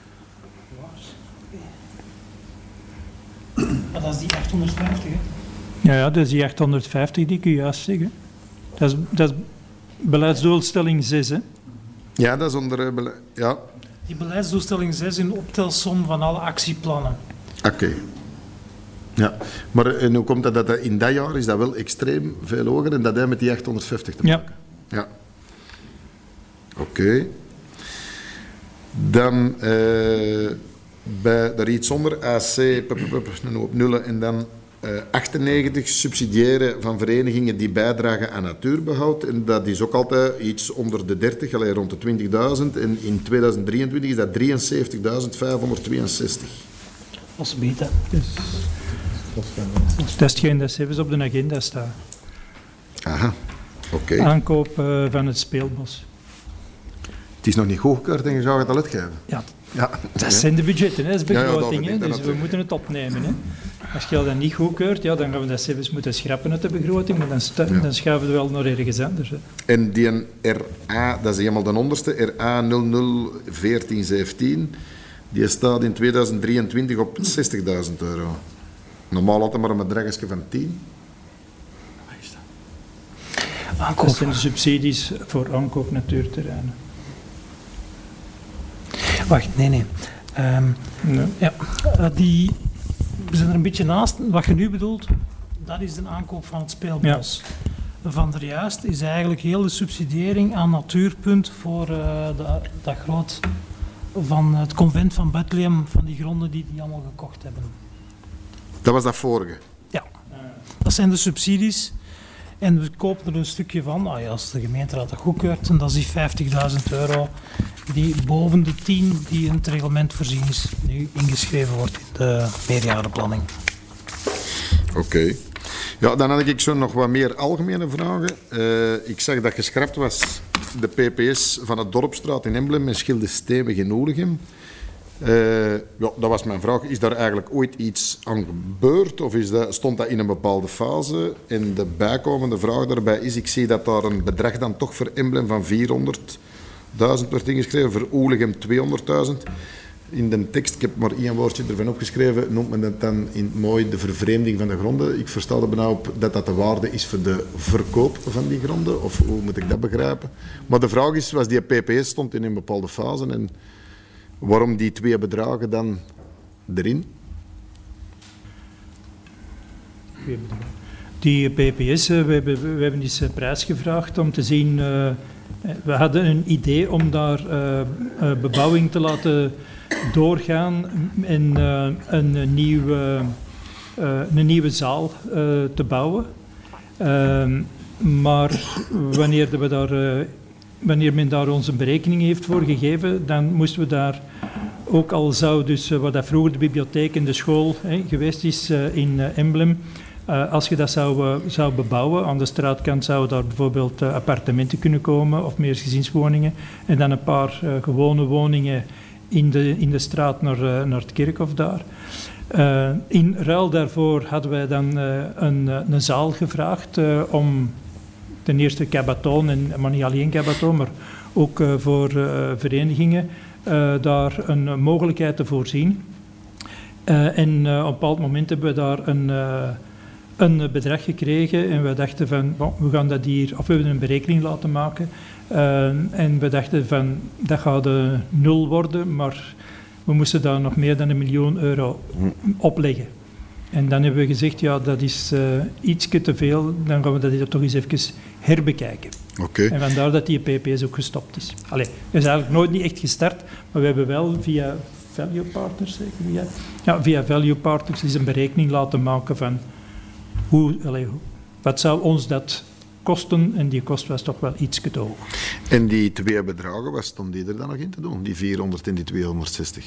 Maar dat is die achthonderdvijftig, hè? Ja, ja, dat is die achthonderdvijftig die ik u juist zeg. Hè. Dat is, dat is beleidsdoelstelling zes, hè? Ja, dat is onder... Uh, ja. Die beleidsdoelstelling zes in optelsom van alle actieplannen. Oké. Okay. Ja, maar en hoe komt dat, dat in dat jaar is dat wel extreem veel hoger en dat hij met die achthonderdvijftig te maken? Ja. Ja. Oké. Okay. Dan uh, bij, daar iets onder, A C, pup, pup, pup, op nullen en dan uh, achtennegentig, subsidiëren van verenigingen die bijdragen aan natuurbehoud. En dat is ook altijd iets onder de dertig, alleen rond de twintigduizend. En in tweeduizend drieëntwintig is dat drieënzeventigduizend vijfhonderdtweeënzestig. Dat is beter. Dus, dat is hetgeen dat zelfs op de agenda staat. Aha, oké. Okay. Aankoop uh, van het speelbos. Het is nog niet goedgekeurd en je zou het al uitgeven. Ja, ja. Dat zijn de budgetten, hè. Dat is begroting, ja, ja, dat hè. Dus we moeten het opnemen. Hè. Als je dat niet goedkeurt, ja, dan gaan we dat zelfs moeten schrappen uit de begroting, maar dan, stu- ja. dan schuiven we wel naar ergens anders. Hè. En die R A, dat is helemaal de onderste, R A nul nul een vier een zeventien, die staat in tweeduizend drieëntwintig op zestigduizend euro. Normaal altijd maar een bedragje van tien. Wat is dat? Aankoop. Dat zijn de subsidies voor aankoop natuurterreinen. Wacht, nee, nee. Um, nee. Ja, uh, die, we zijn er een beetje naast. Wat je nu bedoelt, dat is de aankoop van het speelbos. Ja. Van der juist is eigenlijk heel de subsidiëring aan Natuurpunt voor uh, de, dat groot van het convent van Bethlehem, van die gronden die die allemaal gekocht hebben. Dat was dat vorige? Ja, dat zijn de subsidies. En we kopen er een stukje van, ah ja, als de gemeenteraad dat goedkeurt, en dat is die vijftigduizend euro die boven de tien die in het reglement voorzien is, nu ingeschreven wordt in de meerjarenplanning. Oké. Okay. Ja, dan had ik zo nog wat meer algemene vragen. Uh, ik zag dat geschrapt was de P P S van het Dorpstraat in Emblem en Schilde Stevig in Oelegem. Uh, ja, dat was mijn vraag. Is daar eigenlijk ooit iets aan gebeurd of is dat, stond dat in een bepaalde fase? En de bijkomende vraag daarbij is, ik zie dat daar een bedrag dan toch voor Emblem van vierhonderdduizend werd ingeschreven, voor Oelegem tweehonderdduizend. In de tekst, ik heb maar één woordje ervan opgeschreven, noemt men dat dan in mooi de vervreemding van de gronden. Ik versta er bijna op dat dat de waarde is voor de verkoop van die gronden, of hoe moet ik dat begrijpen? Maar de vraag is, was die P P S stond in een bepaalde fase en waarom die twee bedragen dan erin? Die P P S, we hebben, we hebben eens prijs gevraagd om te zien. Uh, we hadden een idee om daar uh, uh, bebouwing te laten doorgaan en uh, een, nieuwe, uh, een nieuwe zaal uh, te bouwen. Uh, maar wanneer, we daar, uh, wanneer men daar ons een berekening heeft voor gegeven, dan moesten we daar, ook al zou dus uh, wat dat vroeger de bibliotheek en de school hè, geweest is uh, in uh, Emblem, uh, als je dat zou, uh, zou bebouwen, aan de straatkant zouden daar bijvoorbeeld uh, appartementen kunnen komen of meer gezinswoningen en dan een paar uh, gewone woningen in de, in de straat naar, uh, naar het kerkhof daar. Uh, in ruil daarvoor hadden wij dan uh, een, een zaal gevraagd uh, om ten eerste cabaton, en, maar niet alleen cabaton, maar ook uh, voor uh, verenigingen uh, daar een uh, mogelijkheid te voorzien. Uh, en uh, op een bepaald moment hebben we daar een, uh, een bedrag gekregen en we dachten van, bon, we gaan dat hier, of we hebben een berekening laten maken. Uh, en we dachten van, dat gaat uh, nul worden, maar we moesten daar nog meer dan een miljoen euro opleggen. En dan hebben we gezegd, ja, dat is uh, ietsje te veel, dan gaan we dat hier toch eens even herbekijken. Okay. En vandaar dat die P P S ook gestopt is. Allee, dat is eigenlijk nooit niet echt gestart, maar we hebben wel via Value Partners, zeker, via, ja, via Value Partners eens een berekening laten maken van hoe, allee, wat zou ons dat kosten, en die kost was toch wel iets te hoog. En die twee bedragen, wat stond die er dan nog in te doen? Die vierhonderd en die tweehonderdzestig?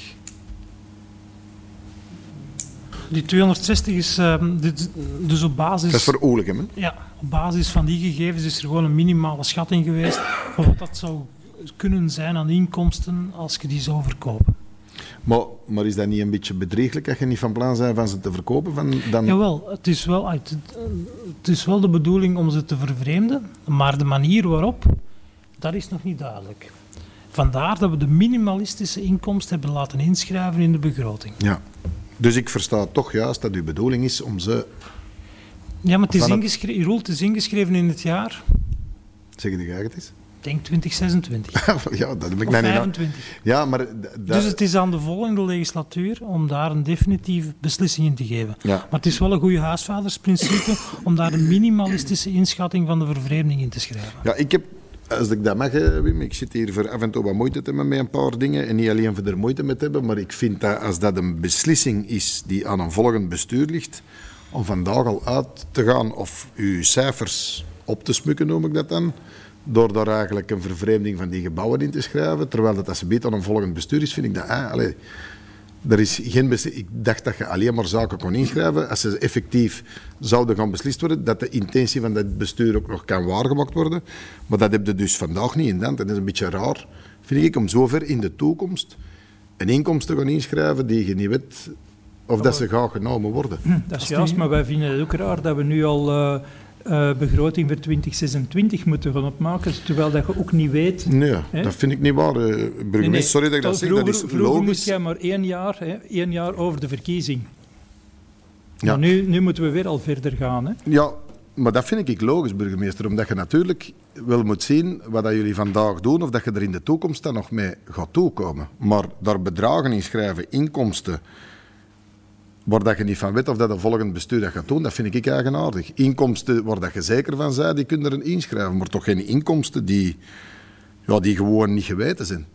Die tweehonderdzestig is uh, dit, dus op basis... Dat is voor Oelichem, hè? Ja, op basis van die gegevens is er gewoon een minimale schatting geweest van wat dat zou kunnen zijn aan inkomsten als je die zou verkopen. Maar, maar is dat niet een beetje bedrieglijk als je niet van plan bent van ze te verkopen? Van dan... Jawel, het is, wel, het, het is wel de bedoeling om ze te vervreemden, maar de manier waarop, dat is nog niet duidelijk. Vandaar dat we de minimalistische inkomsten hebben laten inschrijven in de begroting. Ja, dus ik versta toch juist dat uw bedoeling is om ze... Ja, maar het is het... ingeschreven, Roel, het is ingeschreven in het jaar... Zeg je de het is? Ik denk twintig zesentwintig. Ja, dat heb ik of nou vijfentwintig. Niet ja, maar d- d- dus het is aan de volgende legislatuur om daar een definitieve beslissing in te geven. Ja. Maar het is wel een goede huisvadersprincipe om daar een minimalistische inschatting van de vervreemding in te schrijven. Ja, ik heb, als ik dat mag, Wim, ik zit hier voor af en toe wat moeite te hebben met een paar dingen. En niet alleen voor er moeite mee te hebben, maar ik vind dat als dat een beslissing is die aan een volgend bestuur ligt, om vandaag al uit te gaan of uw cijfers op te smukken, noem ik dat dan, door daar eigenlijk een vervreemding van die gebouwen in te schrijven, terwijl dat als ze beter aan een volgend bestuur is, vind ik dat... Ah, allez, er is geen beslis- ik dacht dat je alleen maar zaken kon inschrijven als ze effectief zouden gaan beslist worden, dat de intentie van dat bestuur ook nog kan waargemaakt worden. Maar dat heb je dus vandaag niet in de hand. En dat is een beetje raar, vind ik, om zover in de toekomst een inkomst te gaan inschrijven die je niet weet of dat ze gaan genomen worden. Hm, dat is juist, maar wij vinden het ook raar dat we nu al... Uh, Uh, begroting voor twintig zesentwintig moeten gaan opmaken, terwijl dat je ook niet weet... Nee, hè? Dat vind ik niet waar, uh, burgemeester. Nee, nee. Sorry dat ik dat zeg, vroeger, dat is vroeger logisch. moest jij maar één jaar, hè, één jaar over de verkiezing. Ja. Maar nu, nu moeten we weer al verder gaan. Hè? Ja, maar dat vind ik logisch, burgemeester, omdat je natuurlijk wel moet zien wat dat jullie vandaag doen, of dat je er in de toekomst dan nog mee gaat toekomen. Maar daar bedragen in schrijven, inkomsten, waar dat je niet van weet of dat een volgend bestuur dat gaat doen, dat vind ik eigenaardig. Inkomsten waar dat je zeker van bent, die kunnen er inschrijven, maar toch geen inkomsten die, ja, die gewoon niet geweten zijn.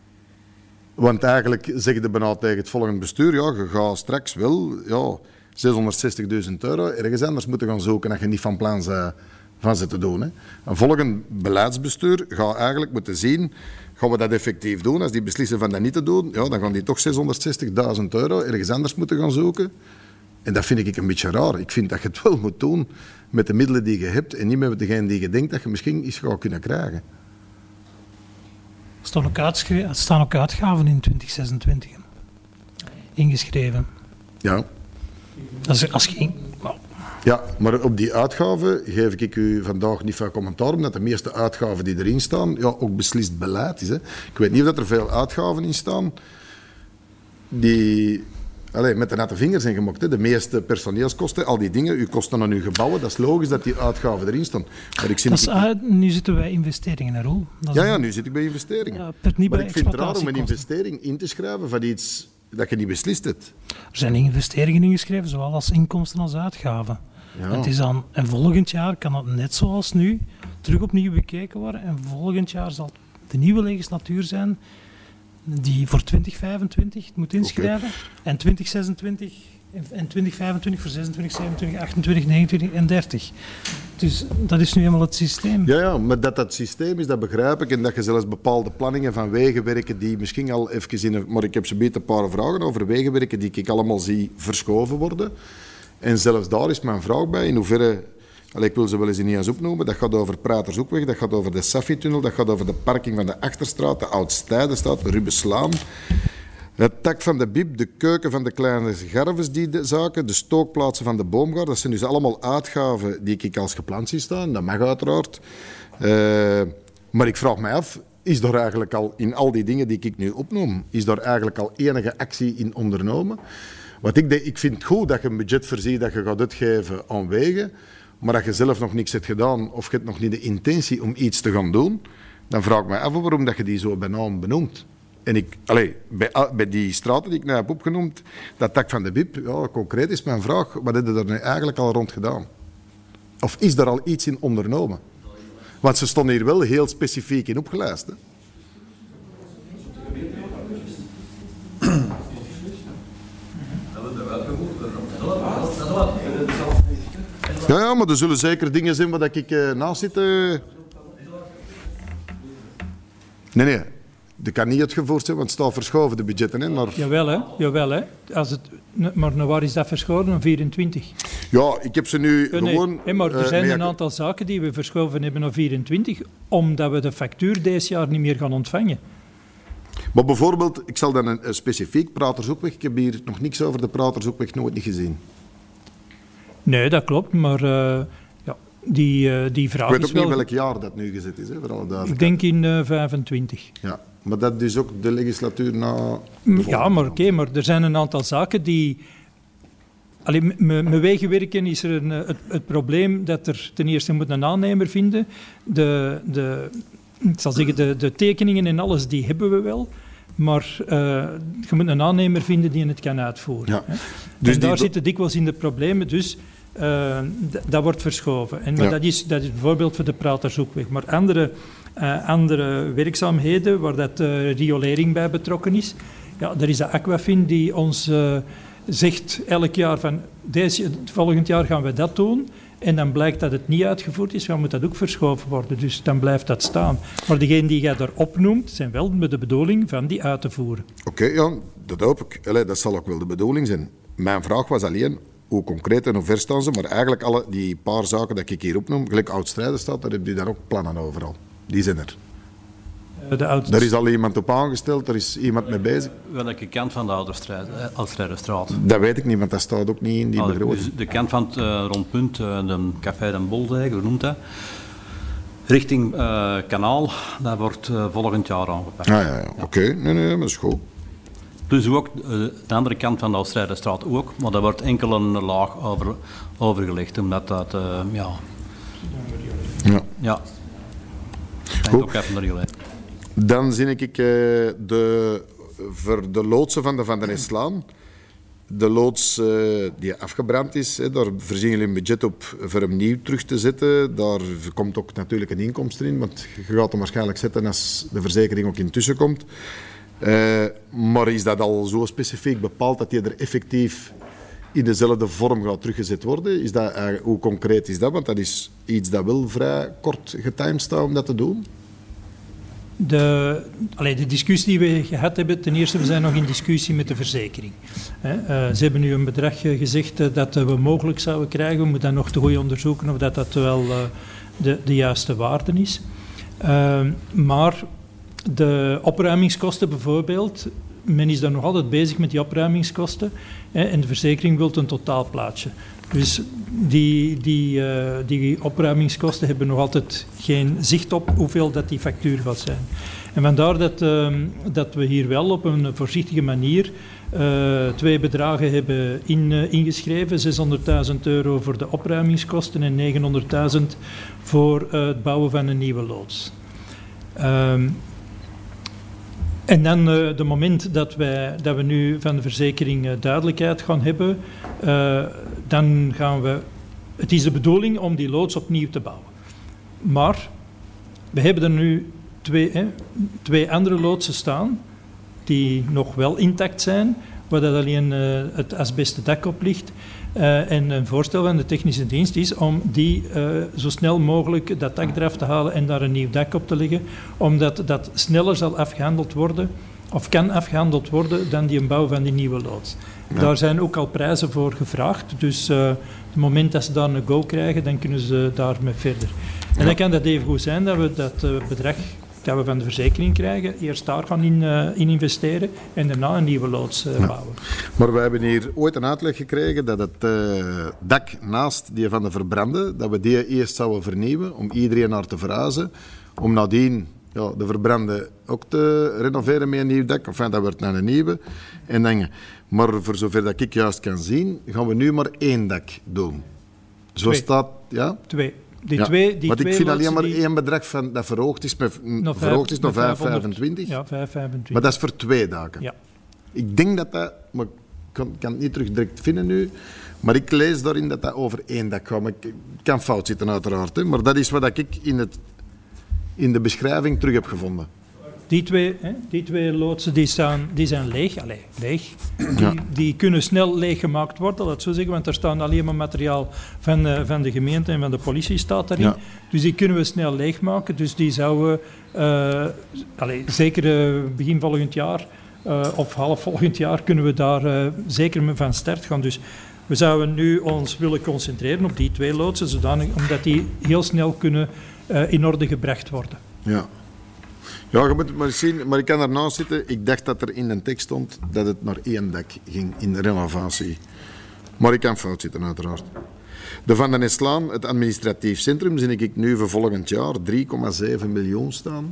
Want eigenlijk zeg je bijna tegen het volgende bestuur, ja, je gaat straks wel ja, zeshonderdzestigduizend euro ergens anders moeten gaan zoeken als je niet van plan bent van ze te doen. Hè. Een volgend beleidsbestuur gaat eigenlijk moeten zien, gaan we dat effectief doen? Als die beslissen van dat niet te doen, ja, dan gaan die toch zeshonderdzestigduizend euro ergens anders moeten gaan zoeken. En dat vind ik een beetje raar. Ik vind dat je het wel moet doen met de middelen die je hebt en niet met degene die je denkt dat je misschien iets gaat kunnen krijgen. Er staan ook, uitschre- er staan ook uitgaven in twintig zesentwintig. Ingeschreven. Ja. Als, als je in, well. Ja, maar op die uitgaven geef ik u vandaag niet veel commentaar, omdat de meeste uitgaven die erin staan, ja, ook beslist beleid is. Hè. Ik weet niet of dat er veel uitgaven in staan die allez, met de natte vingers zijn gemaakt. Hè. De meeste personeelskosten, al die dingen, uw kosten aan uw gebouwen, dat is logisch dat die uitgaven erin staan. Maar ik zie dat is, niet... uh, nu zitten wij investeringen, hè, Roel? Dat ja, een... ja, nu zit ik bij investeringen. Ja, per, niet maar bij ik vind het raar om een investering in te schrijven van iets dat je niet beslist hebt. Er zijn investeringen ingeschreven, zowel als inkomsten als uitgaven. Ja. Het is dan, en volgend jaar kan dat net zoals nu terug opnieuw bekeken worden. En volgend jaar zal de nieuwe legislatuur zijn die voor twintig vijfentwintig moet inschrijven. Okay. En twintig zesentwintig en twintig vijfentwintig voor zesentwintig, zevenentwintig, achtentwintig, negenentwintig en dertig. Dus dat is nu helemaal het systeem. Ja, ja, maar dat dat systeem is, dat begrijp ik. En dat je zelfs bepaalde planningen van wegenwerken die misschien al even in... Een, maar ik heb ze beter een paar vragen over wegenwerken die ik allemaal zie verschoven worden. En zelfs daar is mijn vraag bij, in hoeverre... Allee, ik wil ze wel eens niet eens opnoemen. Dat gaat over Pratershoekweg, dat gaat over de Safi-tunnel, dat gaat over de parking van de Achterstraat, de Oudstijdenstraat, de Rubenslaan. Het tak van de Bib, de keuken van de kleine Garves, die de zaken, de stookplaatsen van de Boomgaard, dat zijn dus allemaal uitgaven die ik als gepland zie staan. Dat mag uiteraard. Uh, maar ik vraag mij af, is er eigenlijk al in al die dingen die ik nu opnoem, is er eigenlijk al enige actie in ondernomen? Want ik, denk, ik vind het goed dat je een budget voorziet dat je gaat uitgeven aan wegen, maar dat je zelf nog niks hebt gedaan of je hebt nog niet de intentie om iets te gaan doen, dan vraag ik me af waarom dat je die zo bij naam benoemt. En ik, allez, bij, bij die straten die ik nu heb opgenoemd, dat tak van de Bib, ja, concreet is mijn vraag, wat hebben ze er nu eigenlijk al rond gedaan? Of is er al iets in ondernomen? Want ze stonden hier wel heel specifiek in opgelijst. Hè? Ja, ja, maar er zullen zeker dingen zijn waar ik uh, naast zit. Uh... Nee, nee. Dat kan niet uitgevoerd zijn, want het staat verschoven, de budgetten. Hè, maar... Jawel, hè. Jawel, hè. Als het... Maar naar waar is dat verschoven? Naar vierentwintig? Ja, ik heb ze nu nee, gewoon... Nee, maar er zijn uh, een aantal zaken die we verschoven hebben naar vierentwintig, omdat we de factuur deze jaar niet meer gaan ontvangen. Maar bijvoorbeeld, ik zal dan een, een specifiek Pratershoekweg. Ik heb hier nog niks over de Pratershoekweg nooit niet gezien. Nee, dat klopt, maar uh, ja, die, uh, die vraag ik weet is ook wel... niet welk jaar dat nu gezet is, hè, voor alle duidelijkheid. Ik denk in uh, vijfentwintig. Ja, maar dat is ook de legislatuur na... Ja, maar oké, okay, maar er zijn een aantal zaken die... Allee, met wegenwerken is er een, het, het probleem dat er ten eerste moet een aannemer vinden. De, de, ik zal zeggen, de, de tekeningen en alles, die hebben we wel. Maar uh, je moet een aannemer vinden die het kan uitvoeren. Ja. Dus en daar die... zitten dikwijls in de problemen, dus uh, d- dat wordt verschoven. En, maar ja. dat, is, dat is bijvoorbeeld voor de Pratershoekweg. Maar andere, uh, andere werkzaamheden waar dat uh, riolering bij betrokken is, ja, er is de Aquafin die ons uh, zegt elk jaar van deze, volgend jaar gaan we dat doen. En dan blijkt dat het niet uitgevoerd is, dan moet dat ook verschoven worden. Dus dan blijft dat staan. Maar degenen die jij daar opnoemt, zijn wel met de bedoeling van die uit te voeren. Oké, okay, ja, dat hoop ik. Allee, dat zal ook wel de bedoeling zijn. Mijn vraag was alleen hoe concreet en hoe ver staan ze, maar eigenlijk alle die paar zaken die ik hier opnoem, gelijk Oudstrijdenstraat, daar heb je daar ook plannen overal. Die zijn er. De Daar is al iemand op aangesteld, er is iemand mee bezig. Welke kant van de Oudstrijdenstraat? Dat weet ik niet, want dat staat ook niet in die nou, begroting. Dus de kant van het uh, rondpunt, uh, de Café Den Boldijk, hoe noemt dat? Richting uh, Kanaal, dat wordt uh, volgend jaar aangepakt. Ah, ja, ja. Oké, okay. nee, nee, maar dat is goed. Dus ook uh, de andere kant van de Oudstrijdenstraat ook, maar daar wordt enkel een laag over, overgelegd, omdat dat, uh, ja... Ja. Ja. Goed. Ook even naar jullie. Dan zie ik uh, de, voor de loodsen van de Van den Eslaan. De loods uh, die afgebrand is, hè, daar voorzien jullie een budget op voor hem nieuw terug te zetten. Daar komt ook natuurlijk een inkomst in, want je gaat hem waarschijnlijk zetten als de verzekering ook intussen komt. Uh, maar is dat al zo specifiek bepaald dat hij er effectief in dezelfde vorm gaat teruggezet worden? Is dat, uh, hoe concreet is dat? Want dat is iets dat wel vrij kort getimed staat om dat te doen. De, allee, de discussie die we gehad hebben, ten eerste, we zijn nog in discussie met de verzekering. He, uh, ze hebben nu een bedrag uh, gezegd uh, dat uh, we mogelijk zouden krijgen. We moeten dan nog te goed onderzoeken of dat, dat wel uh, de, de juiste waarde is. Uh, maar de opruimingskosten bijvoorbeeld, men is daar nog altijd bezig met die opruimingskosten. Hè, en de verzekering wil een totaalplaatje. Dus die, die, uh, die opruimingskosten hebben nog altijd geen zicht op hoeveel dat die factuur gaat zijn. En vandaar dat, uh, dat we hier wel op een voorzichtige manier uh, twee bedragen hebben in, uh, ingeschreven. zeshonderdduizend euro voor de opruimingskosten en negenhonderdduizend voor uh, het bouwen van een nieuwe loods. Um, En dan uh, de moment dat, wij, dat we nu van de verzekering uh, duidelijkheid gaan hebben, uh, dan gaan we... Het is de bedoeling om die loods opnieuw te bouwen. Maar we hebben er nu twee, hè, twee andere loodsen staan, die nog wel intact zijn, waar dat alleen uh, het asbesten dak op ligt. Uh, en een voorstel van de technische dienst is om die uh, zo snel mogelijk dat dak eraf te halen en daar een nieuw dak op te leggen, omdat dat sneller zal afgehandeld worden, of kan afgehandeld worden, dan die bouw van die nieuwe loods. Ja. Daar zijn ook al prijzen voor gevraagd, dus uh, op het moment dat ze daar een go krijgen, dan kunnen ze daarmee verder. En ja. dan kan dat even goed zijn dat we dat uh, bedrag dat we van de verzekering krijgen, eerst daar gaan in, uh, in investeren en daarna een nieuwe loods uh, ja. bouwen. Maar we hebben hier ooit een uitleg gekregen dat het uh, dak naast die van de verbrande, dat we die eerst zouden vernieuwen om iedereen naar te verhuizen, om nadien ja, de verbrande ook te renoveren met een nieuw dak. Enfin, dat wordt naar een nieuwe. En dan, maar voor zover dat ik juist kan zien, gaan we nu maar één dak doen. Zo Twee. staat... Ja? Twee. Die ja. twee, die Want twee ik vind alleen maar die... één bedrag van, dat verhoogd is met, no, verhoogd is naar vijf komma vijfhonderd, vijfentwintig. Ja, vijf komma vijfentwintig. Maar dat is voor twee dagen. Ja. Ik denk dat dat... Maar ik kan, kan het niet terug direct vinden nu. Maar ik lees daarin dat dat over één dak gaat. Maar ik kan fout zitten uiteraard. Hè. Maar dat is wat ik in, het, in de beschrijving terug heb gevonden. Die twee, hè, die twee loodsen die staan, die zijn leeg. Allee, leeg. Die, Ja. die kunnen snel leeggemaakt worden, laat het zo zeggen, want er staan alleen maar materiaal van, uh, van de gemeente en van de politie staat daarin. Ja. Dus die kunnen we snel leegmaken. Dus die zouden, uh, allee, zeker uh, begin volgend jaar uh, of half volgend jaar, kunnen we daar uh, zeker van start gaan. Dus we zouden nu ons willen concentreren op die twee loodsen, zodanig, omdat die heel snel kunnen uh, in orde gebracht worden. Ja. Ja, je moet het maar zien. Maar ik kan ernaast zitten. Ik dacht dat er in de tekst stond dat het naar één dak ging in de renovatie. Maar ik kan fout zitten, uiteraard. De Van den Eslaan, het administratief centrum, zie ik nu voor volgend jaar drie komma zeven miljoen staan.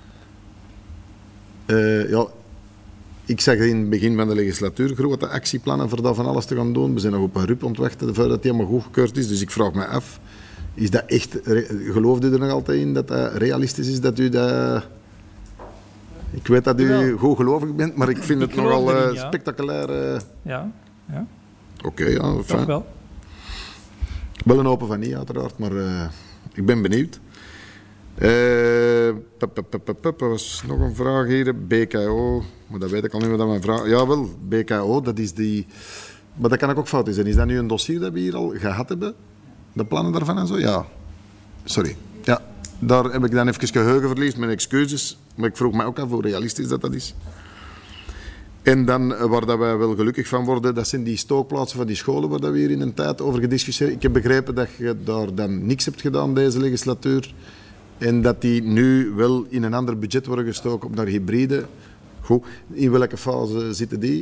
Uh, ja, ik zag in het begin van de legislatuur grote actieplannen voor dat van alles te gaan doen. We zijn nog op een R U P ontwachten voordat die helemaal goedgekeurd is. Dus ik vraag me af, is dat echt, gelooft u er nog altijd in dat dat realistisch is, dat u dat... Ik weet dat u Wel, goed gelovig bent, maar ik vind ik het nogal uh, ja. spectaculair. Uh... Ja, ja. Oké, okay, ja. Enfin. Toch wel. Wel een open van niet, uiteraard, maar uh, ik ben benieuwd. Uh, Er was nog een vraag hier. B K O, maar dat weet ik al niet wat dat mijn vraag... Jawel, B K O, dat is die... Maar dat kan ook fout zijn. Is dat nu een dossier dat we hier al gehad hebben? De plannen daarvan en zo? Ja. Sorry. Ja. Daar heb ik dan even geheugenverlies, mijn excuses. Maar ik vroeg me ook af hoe realistisch dat, dat is. En dan, waar dat wij wel gelukkig van worden, dat zijn die stookplaatsen van die scholen waar dat we hier in een tijd over gediscussieerd. Ik heb begrepen dat je daar dan niks hebt gedaan deze legislatuur. En dat die nu wel in een ander budget worden gestoken op naar hybride. Goed. In welke fase zitten die?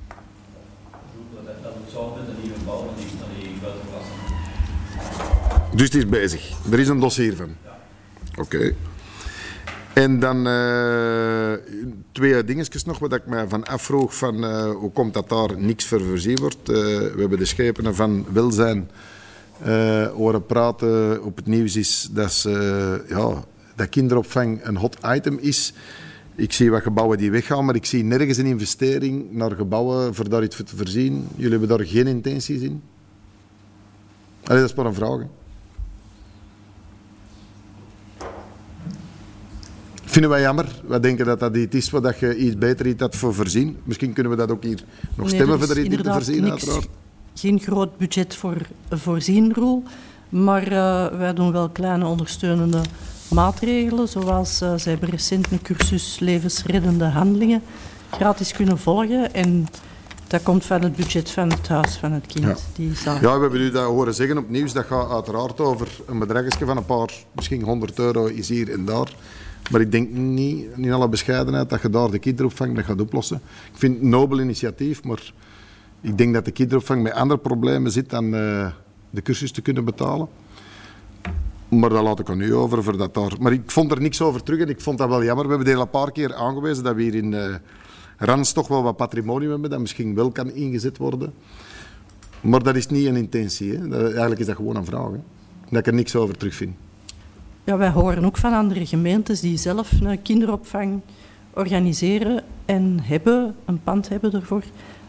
Dat moet zo met een nieuwe bouw, want die is naar die buitenklasse. Dus het is bezig. Er is een dossier van. Oké. Okay. En dan uh, twee dingetjes nog, wat ik me van afvroeg, van uh, hoe komt dat daar niks voor voorzien wordt. Uh, we hebben de schepenen van welzijn uh, horen praten, op het nieuws is dat, ze, uh, ja, dat kinderopvang een hot item is. Ik zie wat gebouwen die weggaan, maar ik zie nergens een investering naar gebouwen voor daar iets voor te voorzien. Jullie hebben daar geen intenties in? Allee, dat is maar een vraag. Hè. Vinden wij jammer. Wij denken dat dat iets is waar je iets beter iets had voor voorzien. Misschien kunnen we dat ook hier nog nee, stemmen voor er iets te voorzien, niks, uiteraard. Geen groot budget voor voorzien, Roel. Maar uh, wij doen wel kleine ondersteunende maatregelen. Zoals uh, ze hebben recent een cursus levensreddende handelingen gratis kunnen volgen. En dat komt van het budget van het huis van het kind. Ja, Die zal... ja we hebben u dat horen zeggen op nieuws. Dat gaat uiteraard over een bedragje van een paar, misschien honderd euro is hier en daar. Maar ik denk niet, in alle bescheidenheid, dat je daar de kinderopvang dat gaat oplossen. Ik vind het een nobel initiatief, maar ik denk dat de kinderopvang met andere problemen zit dan uh, de cursus te kunnen betalen. Maar dat laat ik aan u over. Voor dat daar. Maar ik vond er niks over terug en ik vond dat wel jammer. We hebben het al een paar keer aangewezen dat we hier in uh, Rans toch wel wat patrimonium hebben dat misschien wel kan ingezet worden. Maar dat is niet een intentie. Hè. Dat, eigenlijk is dat gewoon een vraag. Hè. Dat ik er niks over terugvind. Ja, wij horen ook van andere gemeentes die zelf een kinderopvang organiseren en hebben, een pand hebben ervoor,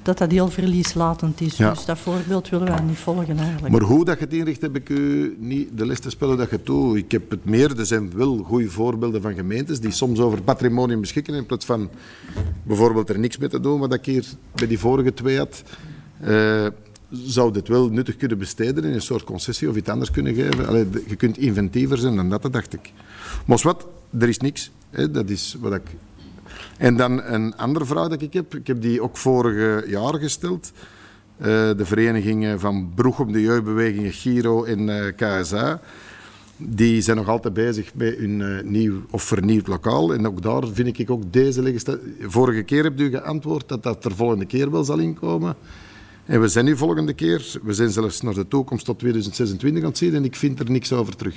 dat dat heel verlieslatend is. Ja. Dus dat voorbeeld willen wij niet volgen eigenlijk. Maar hoe dat je het inricht, heb ik u niet de les te spellen dat je het doet. Ik heb het meer, er zijn wel goede voorbeelden van gemeentes die soms over patrimonium beschikken in plaats van bijvoorbeeld er niks mee te doen, wat ik hier bij die vorige twee had. Uh, zou dit wel nuttig kunnen besteden in een soort concessie of iets anders kunnen geven. Allee, je kunt inventiever zijn dan dat, dat dacht ik. Maar wat, er is niks. Hè, dat is wat ik... En dan een andere vraag dat ik heb. Ik heb die ook vorig jaar gesteld. Uh, de verenigingen van Broegom, de jeugdbewegingen Giro en uh, K S A. Die zijn nog altijd bezig met hun uh, nieuw of vernieuwd lokaal. En ook daar vind ik ook deze legislatie... Vorige keer hebt u geantwoord dat dat er volgende keer wel zal inkomen. En we zijn nu volgende keer, we zijn zelfs naar de toekomst tot tweeduizend zesentwintig aan het zien en ik vind er niks over terug.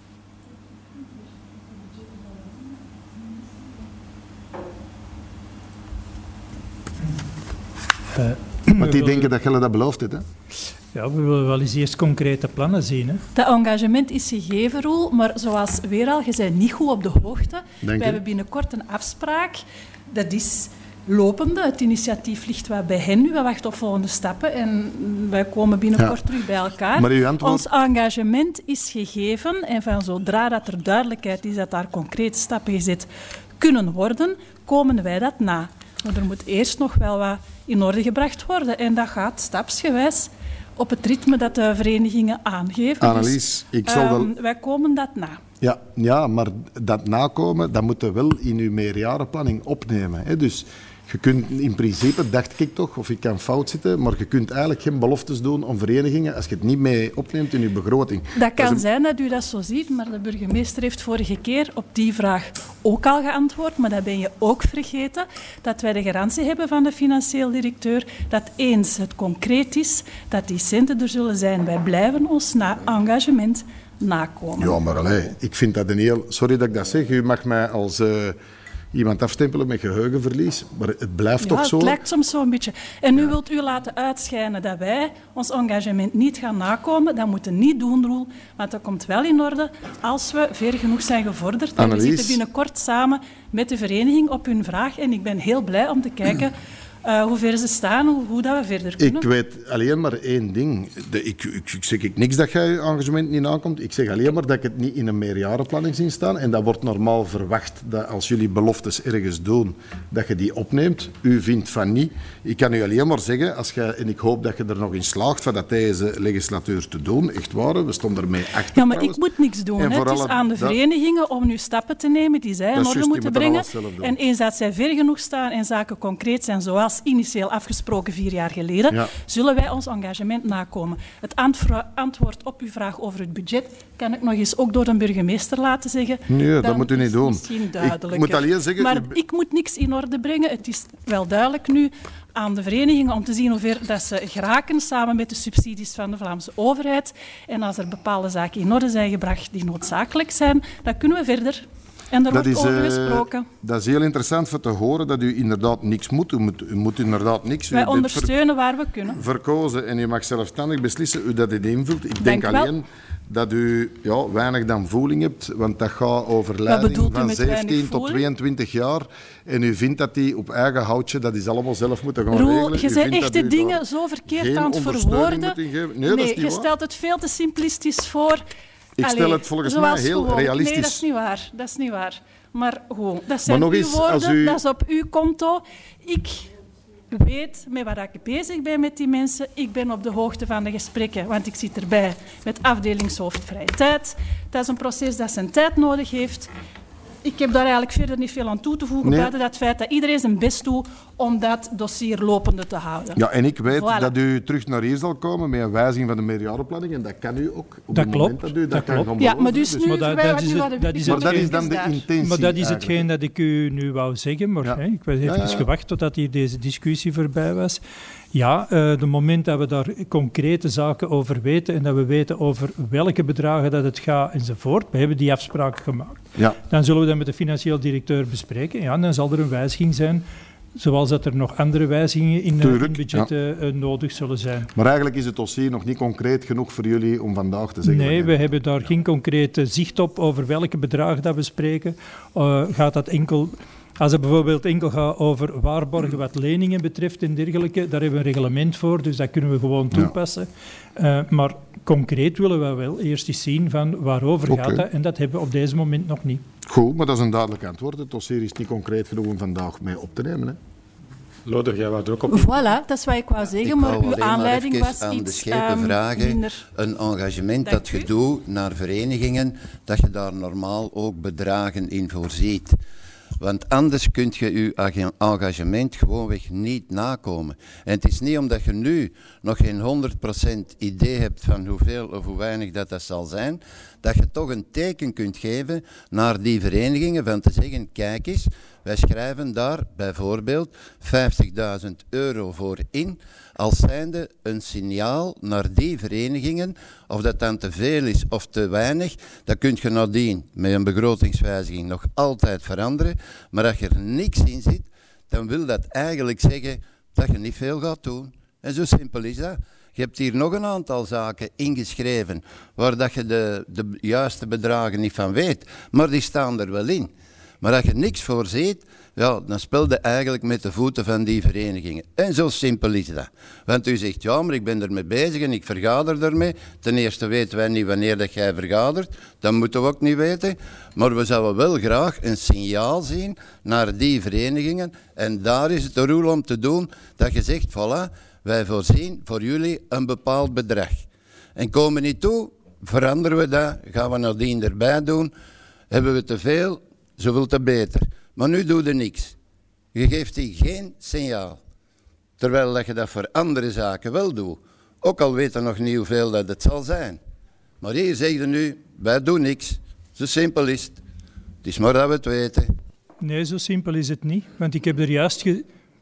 Uh, Want die denken dat je dat beloofd hebt, hè? Ja, we willen wel eens eerst concrete plannen zien. Hè? Dat engagement is gegeven, Roel, maar zoals weer al, je bent niet goed op de hoogte. Denk we hebben binnenkort een afspraak. Dat is lopende. Het initiatief ligt wat bij hen nu. We wachten op volgende stappen en wij komen binnenkort ja. terug bij elkaar. Maar uw antwoord... Ons engagement is gegeven en van zodra dat er duidelijkheid is dat daar concrete stappen gezet kunnen worden, komen wij dat na. Maar er moet eerst nog wel wat in orde gebracht worden en dat gaat stapsgewijs op het ritme dat de verenigingen aangeven. Annelies, dus, ik zal wel... um, wij komen dat na. Ja, ja, maar dat nakomen, dat moet je wel in je meerjarenplanning opnemen. Hè? Dus je kunt in principe, dacht ik toch, of ik kan fout zitten, maar je kunt eigenlijk geen beloftes doen aan verenigingen als je het niet mee opneemt in je begroting. Dat kan dat een... zijn dat u dat zo ziet, maar de burgemeester heeft vorige keer op die vraag ook al geantwoord, maar dat ben je ook vergeten, dat wij de garantie hebben van de financieel directeur dat eens het concreet is, dat die centen er zullen zijn. Wij blijven ons na engagement nakomen. Ja, maar allee, ik vind dat een heel... Sorry dat ik dat zeg, u mag mij als... Uh... iemand afstempelen met geheugenverlies, maar het blijft ja, toch zo? Het lijkt soms zo een beetje. En nu ja. wilt u laten uitschijnen dat wij ons engagement niet gaan nakomen. Dat moeten we niet doen, Roel, want dat komt wel in orde als we ver genoeg zijn gevorderd. En we zitten binnenkort samen met de vereniging op hun vraag en ik ben heel blij om te kijken Uh, hoe ver ze staan, hoe, hoe dat we verder kunnen. Ik weet alleen maar één ding. De, ik, ik, ik zeg ik niks dat jij je engagement niet aankomt. Ik zeg alleen maar dat ik het niet in een meerjarenplanning zie staan. En dat wordt normaal verwacht dat als jullie beloftes ergens doen, dat je die opneemt. U vindt van niet. Ik kan u alleen maar zeggen, als je, en ik hoop dat je er nog in slaagt van dat deze legislatuur te doen. Echt waar, we stonden ermee achter. Ja, maar trouwens. ik moet niks doen. Het is aan de verenigingen om nu stappen te nemen die zij in orde just, moeten brengen. En eens dat zij ver genoeg staan en zaken concreet zijn, zoals initieel afgesproken vier jaar geleden, ja. zullen wij ons engagement nakomen. Het antwoord op uw vraag over het budget kan ik nog eens ook door de burgemeester laten zeggen. Nee, Dan dat moet u niet doen. Misschien duidelijker. Ik moet alleen zeggen, maar u... ik moet niks in orde brengen. Het is wel duidelijk nu aan de verenigingen om te zien hoe ver dat ze geraken samen met de subsidies van de Vlaamse overheid. En als er bepaalde zaken in orde zijn gebracht die noodzakelijk zijn, dan kunnen we verder. En daar dat wordt is, over uh, gesproken. Dat is heel interessant voor te horen dat u inderdaad niks moet. U moet, u moet inderdaad niks. Wij u ondersteunen ver, waar we kunnen. Verkozen en u mag zelfstandig beslissen hoe dat het invult. Ik Denk denk alleen dat u ja, weinig dan voeling hebt, want dat gaat over leiding van zeventien tot tweeëntwintig jaar. En u vindt dat die op eigen houtje, dat is allemaal zelf moeten gaan Roel, regelen. je bent echt de dingen zo verkeerd aan het verwoorden. Nee, nee dat is niet je waar. stelt het veel te simplistisch voor. Ik Allee, stel het volgens mij heel gewoon. realistisch. Nee, dat is niet waar. Dat is niet waar. Maar gewoon, dat zijn nog uw eens, woorden, u... dat is op uw konto. Ik weet met wat ik bezig ben met die mensen. Ik ben op de hoogte van de gesprekken, want ik zit erbij met afdelingshoofd vrije tijd. Dat is een proces dat zijn tijd nodig heeft. Ik heb daar eigenlijk verder niet veel aan toe te voegen, nee. buiten dat feit dat iedereen zijn best doet om dat dossier lopende te houden. Ja, en ik weet voilà. dat u terug naar hier zal komen met een wijziging van de meerjarenplanning, en dat kan u ook. Op dat het klopt. moment dat u dat, dat kan klopt. gaan Ja, maar dus dus nu maar dat, dat is het, dat is maar dat is dan de daar. intentie. Maar dat is eigenlijk. hetgeen dat ik u nu wou zeggen, maar ja. hè, ik heb even ja, ja, ja. gewacht totdat hier deze discussie voorbij was. Ja, uh, het moment dat we daar concrete zaken over weten en dat we weten over welke bedragen dat het gaat enzovoort, we hebben die afspraak gemaakt. Ja. Dan zullen we dat met de financieel directeur bespreken. Ja, dan zal er een wijziging zijn, zoals dat er nog andere wijzigingen in het budget ja. uh, nodig zullen zijn. Maar eigenlijk is het dossier nog niet concreet genoeg voor jullie om vandaag te zeggen. Nee, we hebben daar geen concrete zicht op over welke bedragen dat we spreken. Uh, gaat dat enkel Als het bijvoorbeeld enkel gaat over waarborgen wat leningen betreft en dergelijke, daar hebben we een reglement voor, dus dat kunnen we gewoon toepassen. Ja. Uh, maar concreet willen we wel eerst eens zien van waarover okay. gaat dat, en dat hebben we op deze moment nog niet. Goed, maar dat is een duidelijk antwoord. Het dossier is niet concreet genoeg om vandaag mee op te nemen, hè? Loder, jij wou er ook op. Voilà, dat is wat ik wou zeggen, ik maar wou uw aanleiding was aan iets de schepen um, vragen, minder. Een engagement Dank dat je doet naar verenigingen, dat je daar normaal ook bedragen in voorziet. Want anders kun je je engagement gewoonweg niet nakomen. En het is niet omdat je nu nog geen honderd procent idee hebt van hoeveel of hoe weinig dat, dat zal zijn, dat je toch een teken kunt geven naar die verenigingen van te zeggen, kijk eens, wij schrijven daar bijvoorbeeld vijftigduizend euro voor in, als zijnde een signaal naar die verenigingen. Of dat dan te veel is of te weinig, dat kun je nadien met een begrotingswijziging nog altijd veranderen. Maar als je er niks in zit, dan wil dat eigenlijk zeggen dat je niet veel gaat doen. En zo simpel is dat. Je hebt hier nog een aantal zaken ingeschreven waar dat je de, de juiste bedragen niet van weet, maar die staan er wel in. Maar als je niks voorziet, ja, dan speel je eigenlijk met de voeten van die verenigingen. En zo simpel is dat. Want u zegt, ja, maar ik ben ermee bezig en ik vergader ermee. Ten eerste weten wij niet wanneer dat jij vergadert. Dat moeten we ook niet weten. Maar we zouden wel graag een signaal zien naar die verenigingen. En daar is het de roel om te doen dat je zegt, voilà, wij voorzien voor jullie een bepaald bedrag. En komen niet toe, veranderen we dat, gaan we nadien erbij doen. Hebben we te veel, zoveel te beter. Maar nu doe je niks. Je geeft die geen signaal. Terwijl dat je dat voor andere zaken wel doet. Ook al weet je nog niet hoeveel dat het zal zijn. Maar hier zeg je nu, wij doen niks. Zo simpel is het. Het is maar dat we het weten. Nee, zo simpel is het niet. Want ik heb er juist... Ge...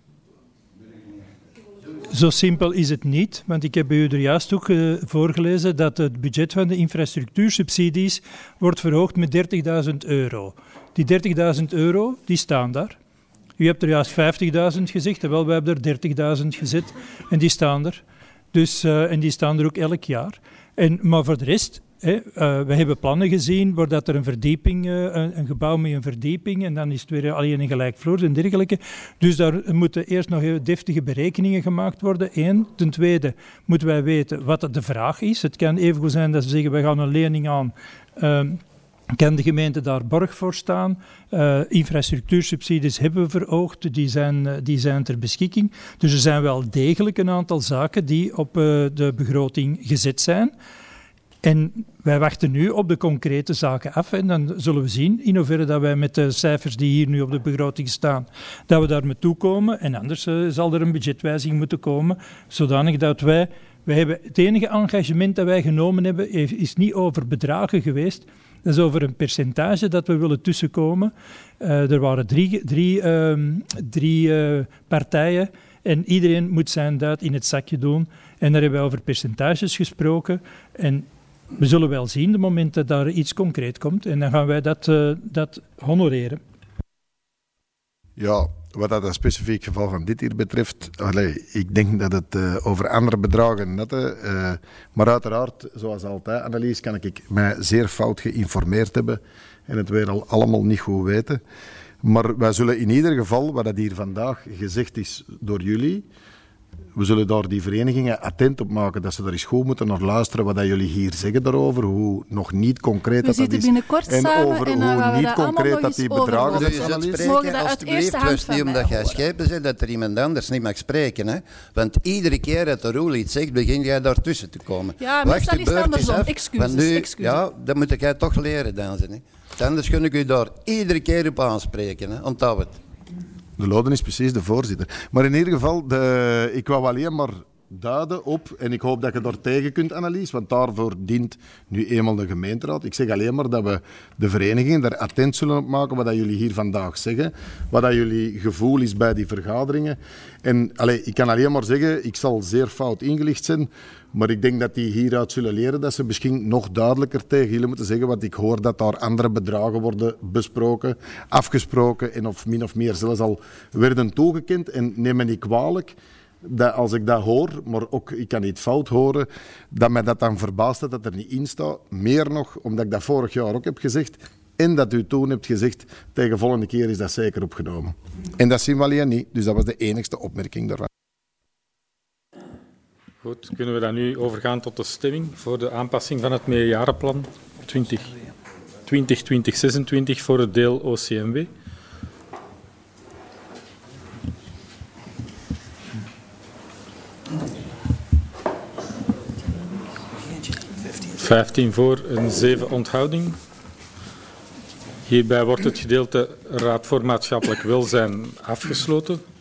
Zo simpel is het niet, want ik heb u er juist ook uh, voorgelezen dat het budget van de infrastructuursubsidies wordt verhoogd met dertigduizend euro. Die dertigduizend euro, die staan daar. U hebt er juist vijftigduizend gezegd, terwijl wij hebben er dertigduizend gezet en die staan er. Dus, uh, en die staan er ook elk jaar. En, maar voor de rest, hè, uh, we hebben plannen gezien waar dat er een verdieping, uh, een, een gebouw met een verdieping en dan is het weer alleen een gelijkvloers en dergelijke. Dus daar moeten eerst nog deftige berekeningen gemaakt worden. Eén. Ten tweede moeten wij weten wat de vraag is. Het kan evengoed zijn dat ze zeggen, we gaan een lening aan... Uh, Kan de gemeente daar borg voor staan? Uh, infrastructuursubsidies hebben we verhoogd, die zijn, uh, die zijn ter beschikking. Dus er zijn wel degelijk een aantal zaken die op uh, de begroting gezet zijn. En wij wachten nu op de concrete zaken af en dan zullen we zien in hoeverre dat wij met de cijfers die hier nu op de begroting staan, dat we daar mee toekomen. En anders uh, zal er een budgetwijziging moeten komen, zodanig dat wij... wij hebben, het enige engagement dat wij genomen hebben is niet over bedragen geweest. Dat is over een percentage dat we willen tussenkomen. Uh, er waren drie, drie, uh, drie uh, partijen en iedereen moet zijn duit in het zakje doen. En daar hebben we over percentages gesproken. En we zullen wel zien, de moment dat daar iets concreet komt. En dan gaan wij dat, uh, dat honoreren. Ja, wat dat een specifiek geval van dit hier betreft, allez, ik denk dat het uh, over andere bedragen net, uh, maar uiteraard, zoals altijd, Annelies, kan ik mij zeer fout geïnformeerd hebben en het weer al allemaal niet goed weten. Maar wij zullen in ieder geval, wat dat hier vandaag gezegd is door jullie, we zullen daar die verenigingen attent op maken dat ze er eens goed moeten naar luisteren wat dat jullie hier zeggen daarover, hoe nog niet concreet we dat dat is. Binnenkort en samen over en dan hoe niet concreet dat die bedragen zijn. Dus het spreken, alsjeblieft, het is niet omdat jij schepen bent dat er iemand anders niet mag spreken. Hè? Want iedere keer dat de Roel iets zegt, begin jij daartussen te komen. Ja, maar dat is andersom. Excuses, nu, excuses. Ja, dat moet jij toch leren, dansen. Hè? Anders kun ik u daar iedere keer op aanspreken. Hè? Onthoud het. De Loden is precies de voorzitter. Maar in ieder geval, de, ik wou alleen maar duiden op, en ik hoop dat je daar tegen kunt, Annelies, want daarvoor dient nu eenmaal de gemeenteraad. Ik zeg alleen maar dat we de verenigingen daar attent zullen op maken wat dat jullie hier vandaag zeggen, wat dat jullie gevoel is bij die vergaderingen. En allez, ik kan alleen maar zeggen, ik zal zeer fout ingelicht zijn, maar ik denk dat die hieruit zullen leren dat ze misschien nog duidelijker tegen jullie moeten zeggen, want ik hoor dat daar andere bedragen worden besproken, afgesproken en of min of meer zelfs al werden toegekend. En neem me niet kwalijk dat als ik dat hoor, maar ook ik kan niet fout horen, dat mij dat dan verbaast dat het er niet in staat. Meer nog, omdat ik dat vorig jaar ook heb gezegd, en dat u toen hebt gezegd, tegen volgende keer is dat zeker opgenomen. En dat zien we alleen niet, dus dat was de enigste opmerking daarvan. Goed, kunnen we dan nu overgaan tot de stemming voor de aanpassing van het meerjarenplan twintig twintig zesentwintig voor het deel O C M W. vijftien voor en zeven onthouding. Hierbij wordt het gedeelte Raad voor Maatschappelijk Welzijn afgesloten.